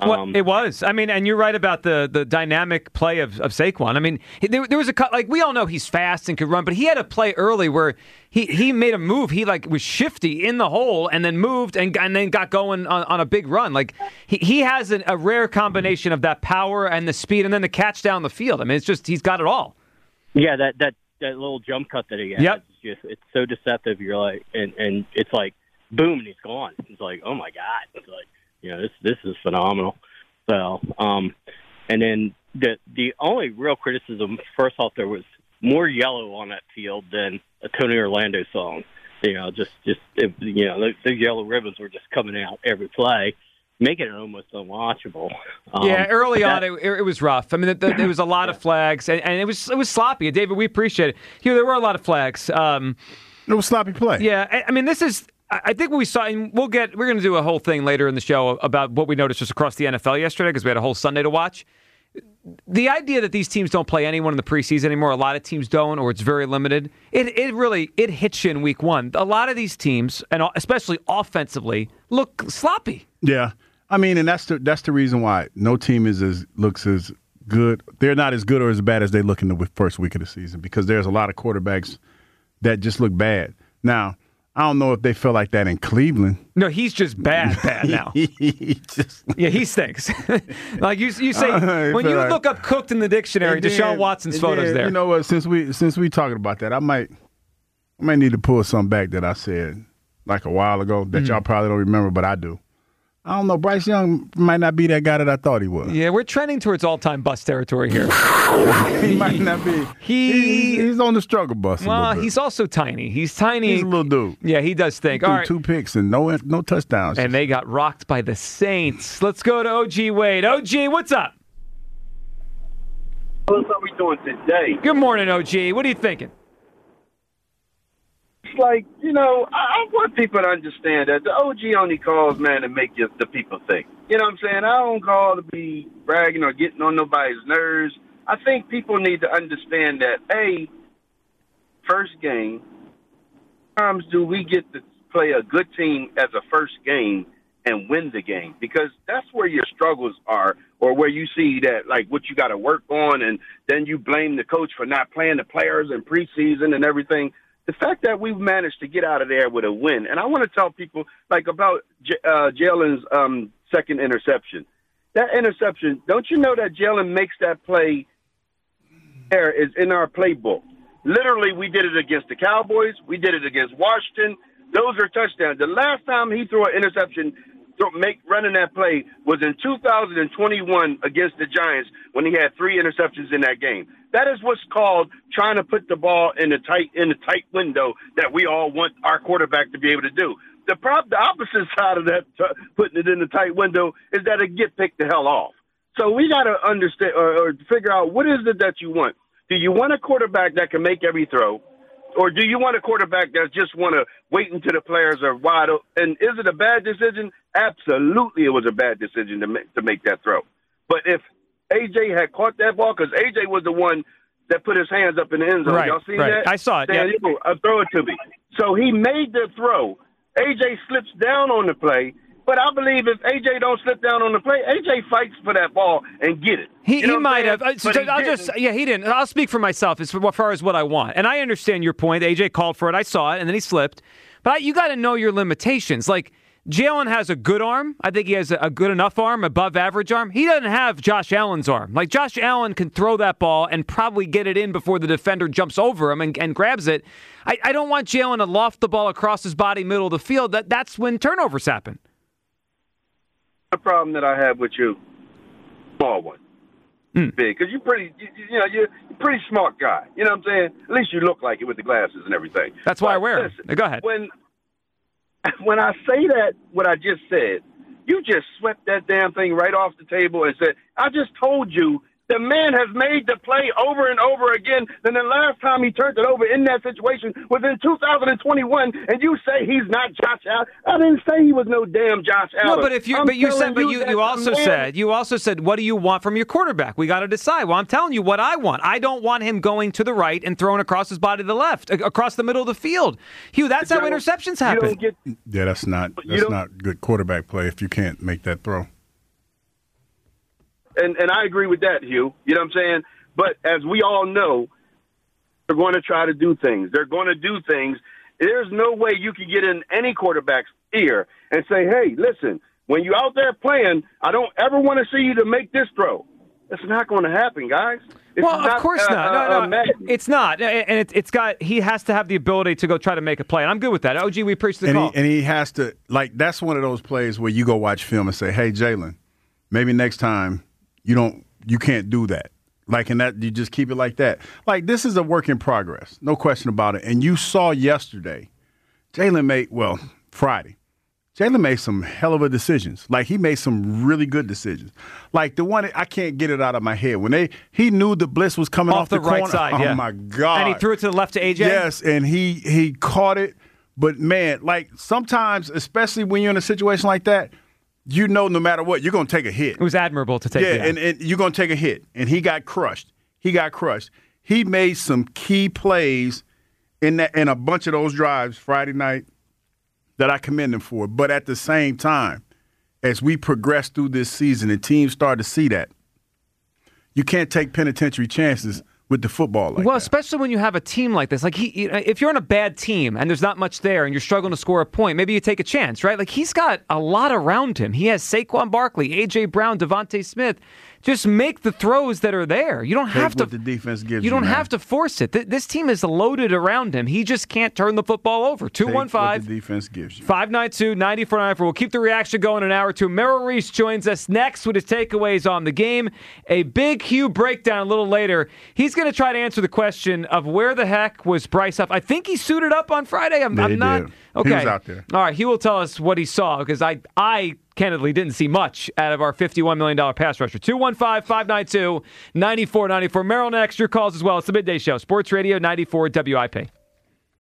Well, it was. I mean, and you're right about the dynamic play of Saquon. I mean, there was a cut. Like, we all know he's fast and could run, but he had a play early where he made a move. He was shifty in the hole and then moved and then got going on a big run. Like, he has a rare combination of that power and the speed and then the catch down the field. I mean, it's just he's got it all. Yeah, that little jump cut that he has. Yep. It's so deceptive. You're like, and it's like, boom, and he's gone. It's like, oh my God. It's like, this is phenomenal. So, and then the only real criticism, first off, there was more yellow on that field than a Tony Orlando song. Those yellow ribbons were just coming out every play, making it almost unwatchable. Early on, it was rough. I mean, there was a lot of flags, and it was sloppy. David, we appreciate it. There were a lot of flags. It was sloppy play. Yeah, I mean, this is. I think what we saw, and we're going to do a whole thing later in the show about what we noticed just across the NFL yesterday because we had a whole Sunday to watch. The idea that these teams don't play anyone in the preseason anymore, a lot of teams don't, or it's very limited, it really hits you in week one. A lot of these teams, and especially offensively, look sloppy. Yeah. I mean, and that's the reason why no team looks as good. They're not as good or as bad as they look in the first week of the season because there's a lot of quarterbacks that just look bad. Now, I don't know if they feel like that in Cleveland. No, he's just bad now. He stinks. Like you say, when you look up "cooked" in the dictionary, Deshaun Watson's photo's there. You know what? Since we talking about that, I might need to pull something back that I said like a while ago that y'all probably don't remember, but I do. I don't know. Bryce Young might not be that guy that I thought he was. Yeah, we're trending towards all-time bust territory here. He might not be. He's on the struggle bus. Well, he's also tiny. He's tiny. He's a little dude. Yeah, he does stink. All right. 2 picks and no touchdowns. And they got rocked by the Saints. Let's go to OG Wade. OG, what's up? What are we doing today? Good morning, OG. What are you thinking? It's like, I want people to understand that the OG only calls, man, to make the people think. You know what I'm saying? I don't call to be bragging or getting on nobody's nerves. I think people need to understand that, first game, times do we get to play a good team as a first game and win the game? Because that's where your struggles are, or where you see that, like, what you got to work on, and then you blame the coach for not playing the players in preseason and everything. The fact that we've managed to get out of there with a win, and I want to tell people, like, about Jalen's second interception. That interception, don't you know that Jalen makes that play there is in our playbook? Literally, we did it against the Cowboys. We did it against Washington. Those are touchdowns. The last time he threw an interception running that play was in 2021 against the Giants when he had 3 interceptions in that game. That is what's called trying to put the ball in the tight window that we all want our quarterback to be able to do. The opposite side of that, putting it in the tight window, is that it get picked the hell off. So we got to understand or figure out, what is it that you want? Do you want a quarterback that can make every throw? Or do you want a quarterback that just want to wait until the players are wide open? And is it a bad decision? Absolutely, it was a bad decision to make that throw. But if A.J. had caught that ball, because A.J. was the one that put his hands up in the end zone. Right, Y'all seen right. that? I saw it. Saying, throw it to me. So he made the throw. A.J. slips down on the play. But I believe if A.J. don't slip down on the play, A.J. fights for that ball and get it. He might have. He didn't. I'll speak for myself as far as what I want. And I understand your point. A.J. called for it. I saw it, and then he slipped. But you got to know your limitations. Like, Jalen has a good arm. I think he has a good enough arm, above average arm. He doesn't have Josh Allen's arm. Like, Josh Allen can throw that ball and probably get it in before the defender jumps over him and grabs it. I don't want Jalen to loft the ball across his body, middle of the field. That's when turnovers happen. The problem that I have with you, small one, big, because you're pretty smart guy. You know what I'm saying? At least you look like it with the glasses and everything. That's why I wear them. Go ahead. When I say that, what I just said, you just swept that damn thing right off the table and said, I just told you the man has made the play over and over again. Then the last time he turned it over in that situation was in 2021, and you say he's not Josh Allen. I didn't say he was no damn Josh Allen. No, you also said, what do you want from your quarterback? We got to decide. Well, I'm telling you what I want. I don't want him going to the right and throwing across his body to the left, across the middle of the field. Hugh, that's how interceptions happen. That's not good quarterback play if you can't make that throw. And I agree with that, Hugh. You know what I'm saying? But as we all know, they're going to try to do things. They're going to do things. There's no way you can get in any quarterback's ear and say, hey, listen, when you're out there playing, I don't ever want to see you to make this throw. It's not going to happen, guys. It's well, of course not. No, it's not. And it's got. He has to have the ability to go try to make a play. And I'm good with that. OG, we appreciate the call. And he has to, like, that's one of those plays where you go watch film and say, hey, Jalen, maybe next time you can't do that. Like, and that you just keep it like that. Like, this is a work in progress. No question about it. And you saw yesterday, Friday, Jalen made some hell of a decisions. Like, he made some really good decisions. Like, the one, I can't get it out of my head. When he knew the blitz was coming off the right corner. side, yeah. Oh, my God. And he threw it to the left to AJ? Yes, and he caught it. But, man, like, sometimes, especially when you're in a situation like that, you know no matter what, you're going to take a hit. It was admirable to take it. Yeah, and you're going to take a hit. And he got crushed. He made some key plays in a bunch of those drives Friday night that I commend him for. But at the same time, as we progress through this season and teams start to see that, you can't take penitentiary chances with the football like that. Especially when you have a team like this. Like, if you're on a bad team and there's not much there and you're struggling to score a point, maybe you take a chance, right? Like, he's got a lot around him. He has Saquon Barkley, A.J. Brown, Devontae Smith. Just make the throws that are there. You don't have to. What the defense gives you don't man. have to force it. This team is loaded around him. He just can't turn the football over. 215. What the defense gives you. 592-9494. We'll keep the reaction going in an hour or two. Merrill Reese joins us next with his takeaways on the game. A big Hugh breakdown a little later. He's going to try to answer the question of where the heck was Bryce Huff. I think he suited up on Friday. I'm not. Did. Okay. He was out there. All right. He will tell us what he saw because I candidly didn't see much out of our $51 million pass rusher. 215-592-9494. Merrill next. Your calls as well. It's the Midday Show. Sports Radio 94 WIP.